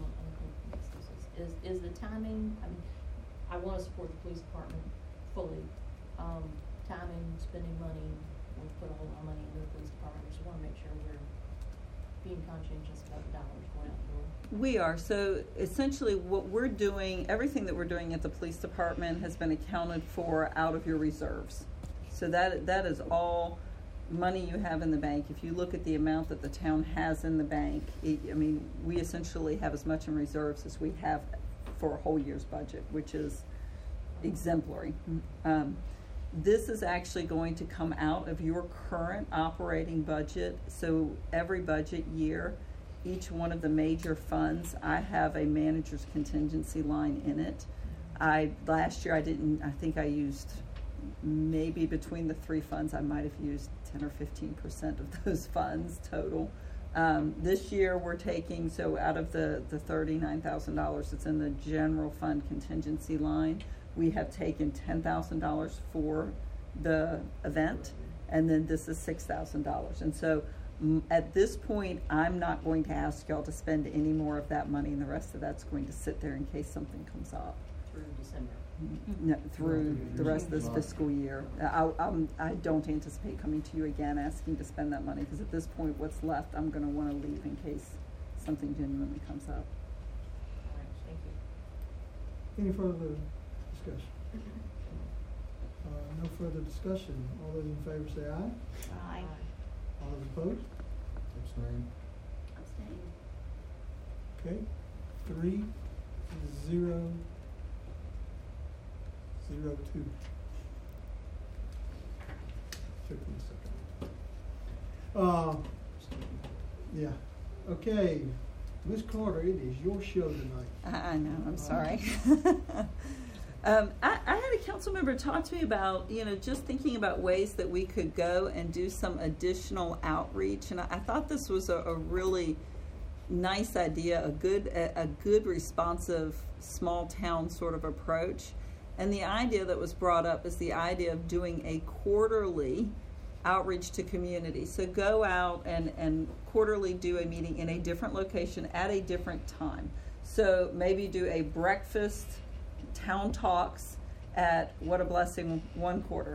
Is the timing, I mean, I wanna support the police department fully. Timing, spending money, we put a whole lot of money into the police department, we just wanna make sure we're being conscientious about the dollars going out the door. We are. So essentially what we're doing, everything that we're doing at the police department has been accounted for out of your reserves. So that is all money you have in the bank. If you look at the amount that the town has in the bank, we essentially have as much in reserves as we have for a whole year's budget, which is exemplary. This is actually going to come out of your current operating budget. So every budget year, each one of the major funds, I have a manager's contingency line in it. Last year I think I used maybe between the 3 funds, I might have used 10 or 15% of those funds total. This year we're taking, so out of the $39,000 that's in the general fund contingency line, we have taken $10,000 for the event, and then this is $6,000. And so at this point, I'm not going to ask y'all to spend any more of that money, and the rest of that's going to sit there in case something comes up. Through December. No, through the rest of this fiscal year. I don't anticipate coming to you again asking to spend that money, because at this point, what's left, I'm gonna wanna leave in case something genuinely comes up. All right, thank you. Any further discussion? No further discussion. All those in favor say aye. Aye. All those opposed? Abstain. Abstain. Okay. 3-0-0-2. took me a second. Yeah. Okay, Ms. Carter, it is your show tonight. I know, I'm sorry. I had a council member talk to me about, just thinking about ways that we could go and do some additional outreach, and I thought this was a really nice idea, a good responsive small town sort of approach. And the idea that was brought up is the idea of doing a quarterly outreach to community. So go out and quarterly do a meeting in a different location at a different time. So maybe do a breakfast town talks at What a Blessing one quarter.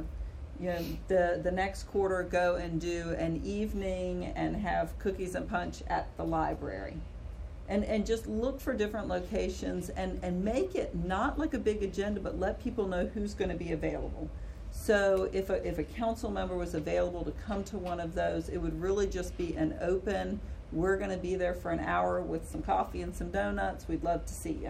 The next quarter go and do an evening and have cookies and punch at the library. And just look for different locations and make it not like a big agenda, but let people know who's going to be available. So if a council member was available to come to one of those, it would really just be an open, we're going to be there for an hour with some coffee and some donuts. We'd love to see you.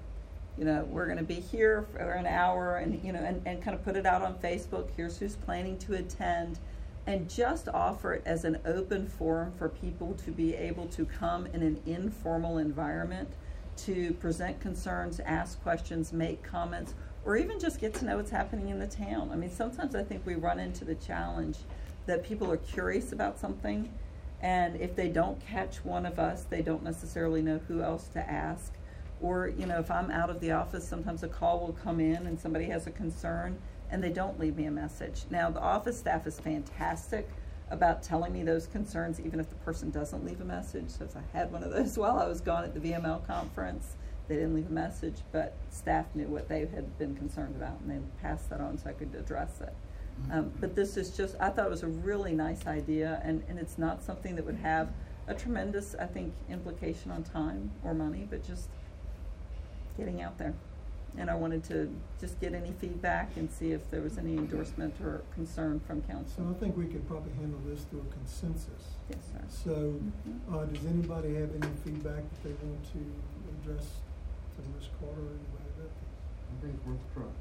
We're going to be here for an hour and kind of put it out on Facebook. Here's who's planning to attend. And just offer it as an open forum for people to be able to come in an informal environment to present concerns, ask questions, make comments, or even just get to know what's happening in the town. I mean, sometimes I think we run into the challenge that people are curious about something, and if they don't catch one of us, they don't necessarily know who else to ask. Or, if I'm out of the office, sometimes a call will come in and somebody has a concern, and they don't leave me a message. Now, the office staff is fantastic about telling me those concerns, even if the person doesn't leave a message. So I had one of those while I was gone at the VML conference. They didn't leave a message, but staff knew what they had been concerned about, and they passed that on so I could address it. But this is just, I thought it was a really nice idea, and it's not something that would have a tremendous, I think, implication on time or money, but just getting out there. And I wanted to just get any feedback and see if there was any endorsement or concern from council. So I think we could probably handle this through a consensus. Yes, sir. So does anybody have any feedback that they want to address to Ms. Carter or anybody like that? I think it's worth a try.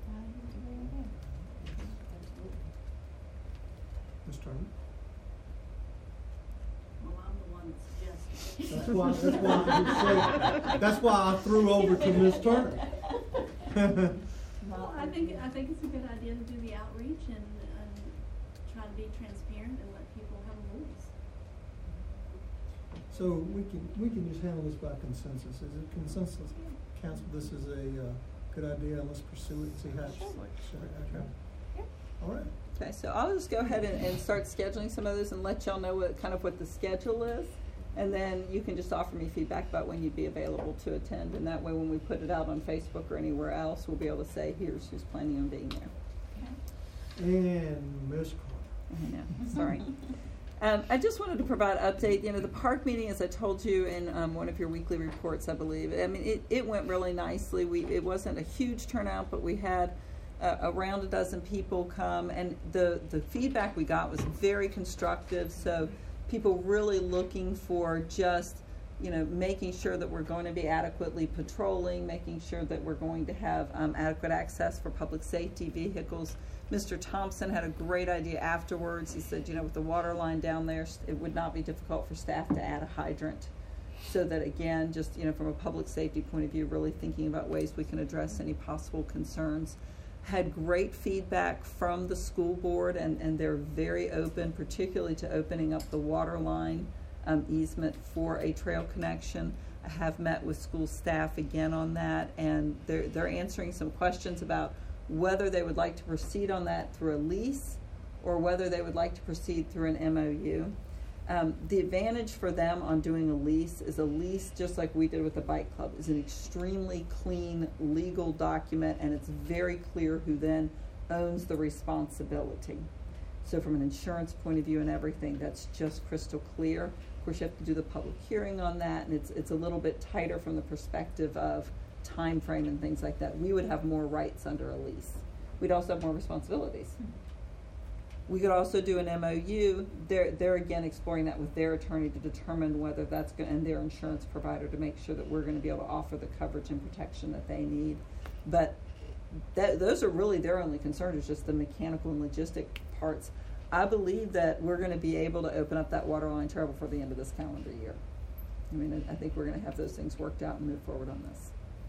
Ms. Turner? Well, I'm the one that suggested it. That's why I threw over to Ms. Turner. Well, I think it's a good idea to do the outreach and try to be transparent and let people have a voice. So we can just handle this by consensus. Is it consensus, council? This is a good idea. Let's pursue it and see how. Okay. Yep. All right. Okay, so I'll just go ahead and start scheduling some of those and let y'all know what the schedule is. And then you can just offer me feedback about when you'd be available to attend. And that way, when we put it out on Facebook or anywhere else, we'll be able to say, here's who's planning on being there. And Ms. Carter. I know, sorry. I just wanted to provide an update. The park meeting, as I told you in one of your weekly reports, I believe, I mean, it went really nicely. It wasn't a huge turnout, but we had around a dozen people come. And the feedback we got was very constructive. So people really looking for just, making sure that we're going to be adequately patrolling, making sure that we're going to have adequate access for public safety vehicles. Mr. Thompson had a great idea afterwards. He said, with the water line down there, it would not be difficult for staff to add a hydrant. So that, again, just, from a public safety point of view, really thinking about ways we can address any possible concerns. Had great feedback from the school board, and they're very open, particularly to opening up the water line easement for a trail connection. I have met with school staff again on that, and they're answering some questions about whether they would like to proceed on that through a lease or whether they would like to proceed through an MOU. The advantage for them on doing a lease, just like we did with the bike club, is an extremely clean legal document, and it's very clear who then owns the responsibility. So from an insurance point of view and everything, that's just crystal clear. Of course, you have to do the public hearing on that, and it's a little bit tighter from the perspective of time frame and things like that. We would have more rights under a lease. We'd also have more responsibilities. We could also do an MOU. They're again exploring that with their attorney to determine whether that's going, and their insurance provider, to make sure that we're going to be able to offer the coverage and protection that they need. But those are really their only concern, is just the mechanical and logistic parts. I believe that we're gonna be able to open up that water line travel for the end of this calendar year. I mean, I think we're gonna have those things worked out and move forward on this.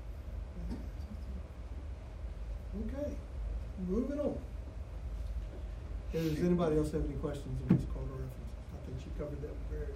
Okay, moving on. Does anybody else have any questions of Ms. Carter references? I think she covered that very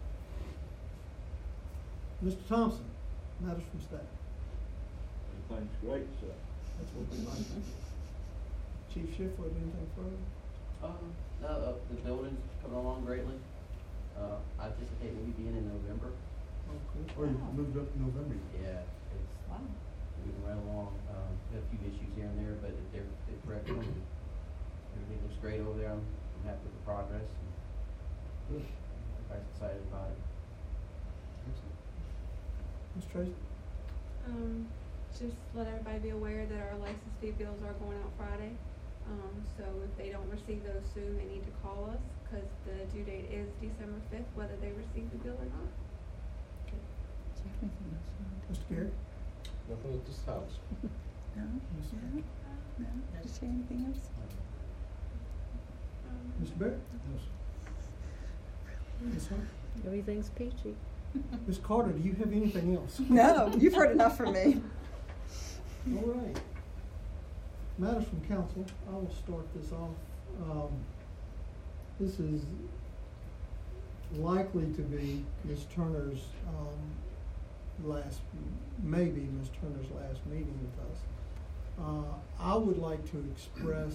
well. Mr. Thompson, matters from staff. Everything's great, sir. That's what we like. Chief Shiflett, anything further? The building's coming along greatly. I anticipate we'll be being in November. Oh, cool. Oh, you moved up in November. Yeah, it's Wow. moving right along. Got a few issues here and there, but they're correcting them. Everything looks great over there. I'm happy with the progress. Good. Everybody's excited about it. Excellent. Ms. Tracy? Just let everybody be aware that our license fee bills are going out Friday. So if they don't receive those soon, they need to call us, cause the due date is December 5th, whether they receive the bill or not. Mr. Garrett? Nothing at this house. No? Ms. No? No? Did she say anything else? Mr. Barrett? No, sir. Ms. Hart? Everything's peachy. Ms. Carter, do you have anything else? No, you've heard enough from me. All right. Matters from council. I will start this off. This is likely to be Ms. Turner's maybe Ms. Turner's last meeting with us. I would like to express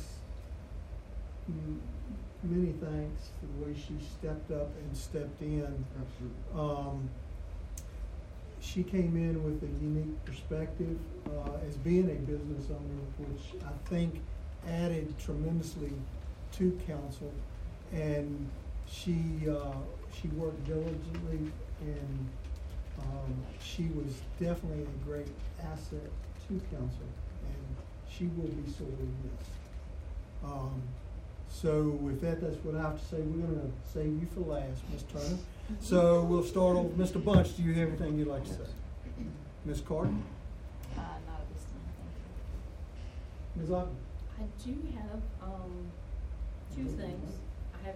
many thanks for the way she stepped up and stepped in. Absolutely. She came in with a unique perspective as being a business owner, which I think added tremendously to council. And she worked diligently, and she was definitely a great asset to council, and she will be sorely missed. So with that, that's what I have to say. We're going to save you for last, Ms. Turner. So we'll start off. Mr. Bunch, do you have anything you'd like to say? Ms. Carter? Not at this time, thank you. Ms. Ogden? I do have, two things. I have,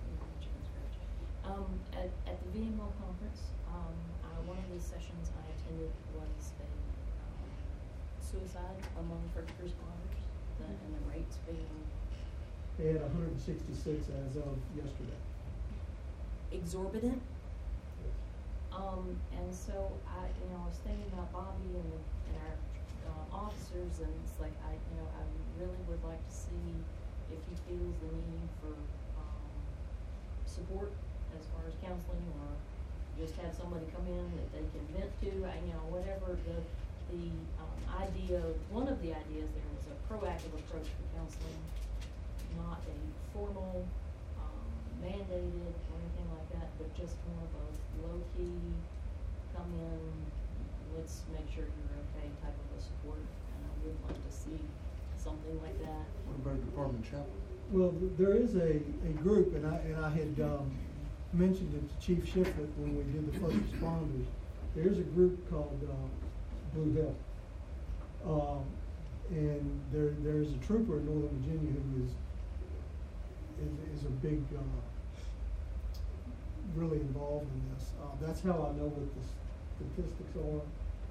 at the VMO conference, one of the sessions I attended was a, suicide among first responders, and the rates being They had 166 as of yesterday. exorbitant. And so I was thinking about Bobby and our officers, and it's like I really would like to see if he feels the need for support as far as counseling, or just have somebody come in that they can vent to. Whatever the idea. One of the ideas there was a proactive approach for counseling, not a formal, mandated or anything like that, but just more of a low-key, come in, let's make sure you're okay type of a support. And I would like to see something like that. What about Department Chapel? Well, there is a group, and I had mentioned it to Chief Shiflett when we did the first responders. There's a group called Blue Hill. And there's a trooper in Northern Virginia who is a big, really involved in this. That's how I know what the statistics are.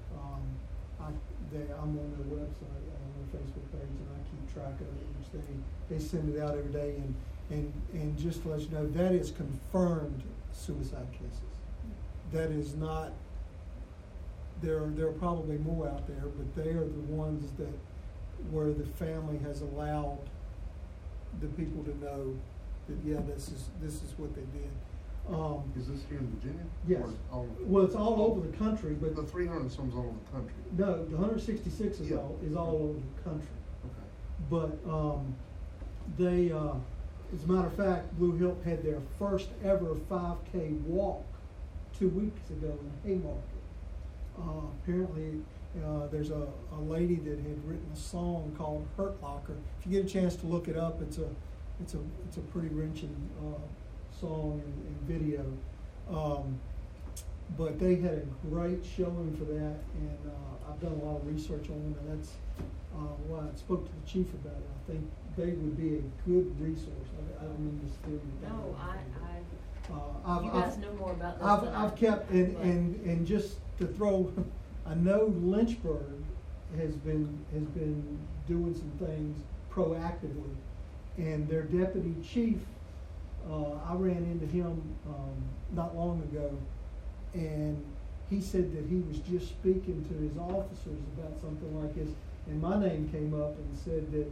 I'm on their website, on their Facebook page, and I keep track of it each day. They send it out every day, and just to let you know, that is confirmed suicide cases. That is not. There are probably more out there, but they are the ones that where the family has allowed the people to know that this is what they did. Is this here in Virginia? Yes. Or is all Well, it's all over the country, but the 300 and some's all over the country. no, the 166 is Yeah. all over the country. Okay. But they, as a matter of fact, Blue Hill had their first ever 5K walk 2 weeks ago in Haymarket. Apparently, there's a lady that had written a song called Hurt Locker. If you get a chance to look it up, it's a pretty wrenching song and video. but they had a great showing for that, and I've done a lot of research on them, and that's why I spoke to the chief about it. I think they would be a good resource. I don't mean to steal your thunder. No, I've- you guys know more about this than I I've do, kept, but- and just to throw, I know Lynchburg has been doing some things proactively, and their deputy chief, I ran into him not long ago, and he said that he was just speaking to his officers about something like this, and my name came up and said that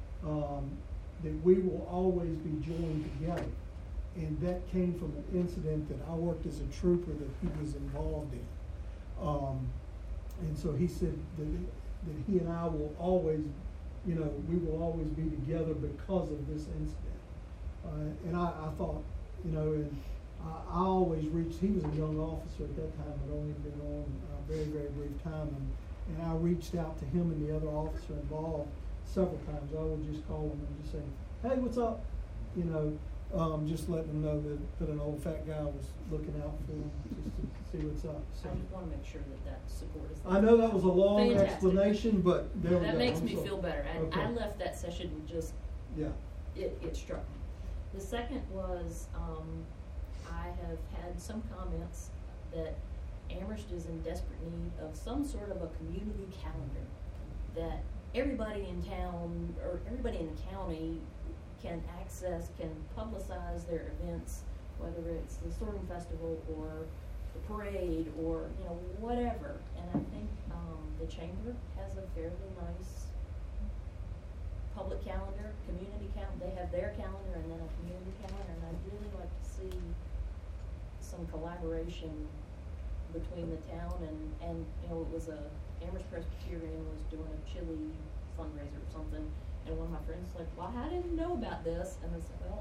we will always be joined together. And that came from an incident that I worked as a trooper that he was involved in. And so he said that he and I will always, we will always be together because of this incident. And I thought, and I always reached, he was a young officer at that time, had only been on a very, very brief time, and I reached out to him and the other officer involved several times. I would just call him and just say, hey, what's up? Just letting them know that an old fat guy was looking out for them, just to see what's up. So I just wanna make sure that support is. I know that was a long Fantastic. explanation, but there we go. That makes I'm me sorry. feel better. I Okay. left that session with just, Yeah. it struck me. The second was, I have had some comments that Amherst is in desperate need of some sort of a community calendar that everybody in town, or everybody in the county can access, can publicize their events, whether it's the Sorting Festival or the parade or, whatever. And I think, the chamber has a fairly nice public calendar, community calendar. They have their calendar and then a community calendar, and I'd really like to see some collaboration between the town and it was Amherst Presbyterian was doing a chili fundraiser or something, and one of my friends was like, well, I didn't know about this, and I said, well,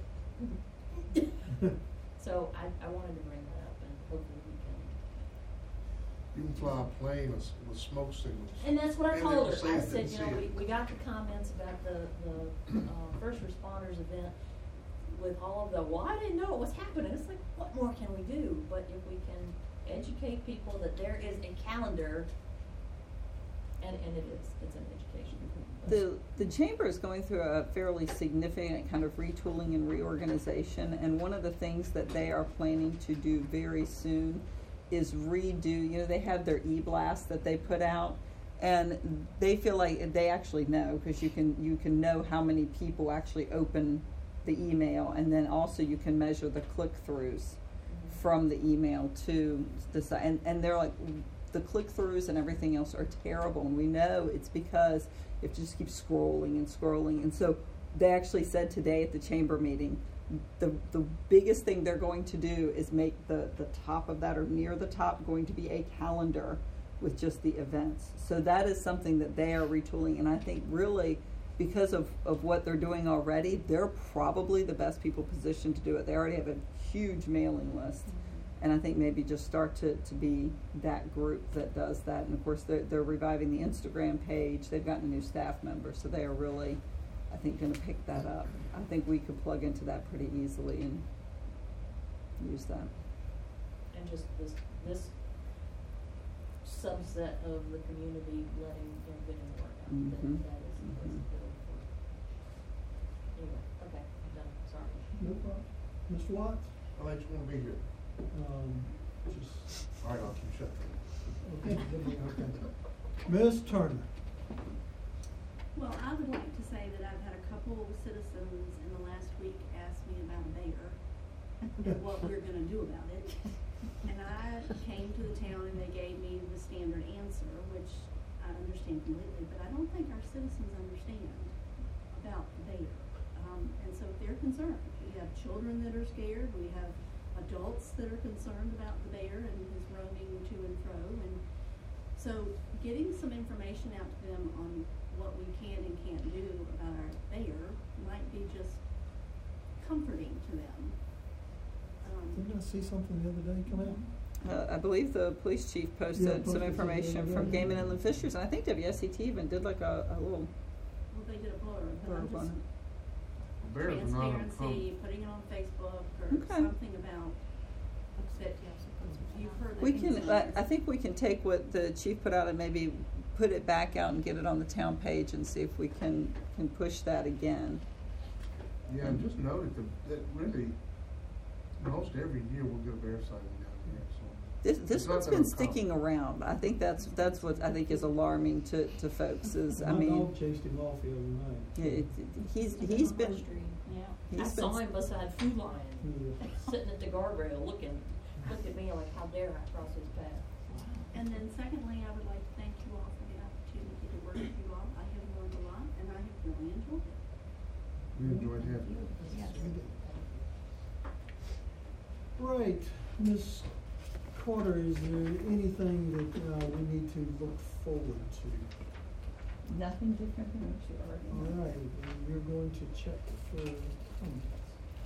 so I wanted to bring that up, and hopefully we can. You can fly a plane with smoke signals. And that's what I And told then her. I say it said, and see it. we got the comments about the first responders event with all of the, well, I didn't know it was happening. It's like, what more can we do? But if we can educate people that there is a calendar, and it's an education. The chamber is going through a fairly significant kind of retooling and reorganization, and one of the things that they are planning to do very soon is redo, they have their e-blast that they put out, and they feel like they actually know, because you can know how many people actually open the email, and then also you can measure the click-throughs from the email to the site, and they're like, the click-throughs and everything else are terrible, and we know it's because it just keeps scrolling and scrolling. And so they actually said today at the chamber meeting, the biggest thing they're going to do is make the top of that, or near the top, going to be a calendar with just the events. So that is something that they are retooling, and I think really because of what they're doing already, they're probably the best people positioned to do it. They already have a huge mailing list. And I think maybe just start to be that group that does that. And of course, they're reviving the Instagram page. They've gotten a new staff member, so they are really, I think, going to pick that up. I think we could plug into that pretty easily and use that. And just this subset of the community letting getting the word out. Mhm. That is important. Anyway, okay, I'm done. Sorry. No problem. Mr. Watts? How much you want to be here? Just, All right, I'll keep shut. okay. Ms. Turner? Well, I would like to say that I've had a couple of citizens in the last week ask me about a bear and what we're gonna do about it. And I came to the town and they gave me the standard answer, which I understand completely, but I don't think our citizens understand about the bear. And so they're concerned. We have children that are scared, we have adults that are concerned about the bear and his roaming to and fro, and so getting some information out to them on what we can and can't do about our bear might be just comforting to them. Didn't I see something the other day come out? I believe the police chief posted Yeah, some posted information something from the Game other and day. Inland Fishers, and I think WSET even did like a little Well, they did a blurb, but I'm blurb on just it. Bears are not uncommon. transparency, putting it on Facebook or Okay. something about Sit, you've heard that. We can, concerns. I think we can take what the chief put out and maybe put it back out and get it on the town page and see if we can push that again. Yeah, and just note that really, most every year we'll get a bear sighting down here, so. This It's not one's that been uncommon. sticking around. I think that's what I think is alarming to folks is, I My mean, dog chased him off the other night. he's On been, Front Street. Yeah. I he's saw been, him beside Food Lion, Yeah. sitting at the guardrail, looked at me like, how dare I cross his path? And then secondly, I would like to thank you all for the opportunity to work with you all. I have learned a lot, and I have really enjoyed it. We enjoyed having you. Yes. Right, Ms. Carter, is there anything that we need to look forward to? nothing different than what you already know. All right, and you're going to check for comments.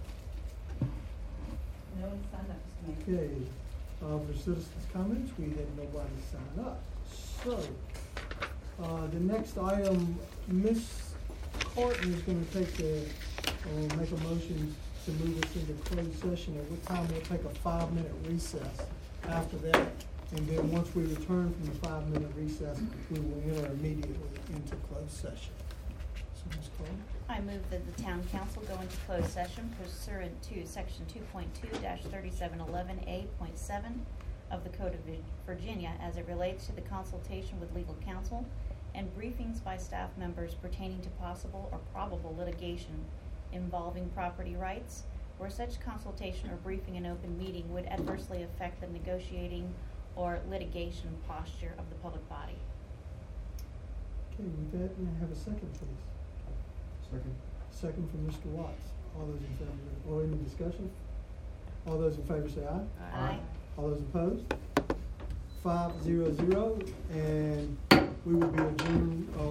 No one signed up to me. Okay, for citizens' comments, we had nobody sign up. So, the next item, Ms. Carton is gonna make a motion to move us into closed session, at which time we'll take a 5-minute recess after that. And then once we return from the 5-minute recess, we will enter immediately into closed session. So, Ms. Carton? I move that the town council go into closed session pursuant to section 2.2-3711A.7 of the Code of Virginia as it relates to the consultation with legal counsel and briefings by staff members pertaining to possible or probable litigation involving property rights, where such consultation or briefing in open meeting would adversely affect the negotiating or litigation posture of the public body. Okay, with that, may I have a second, please? Second. Second from Mr. Watts. All those in favor, or any discussion? All those in favor say aye. Aye. All those opposed? 5-0-0, and we will be adjourned,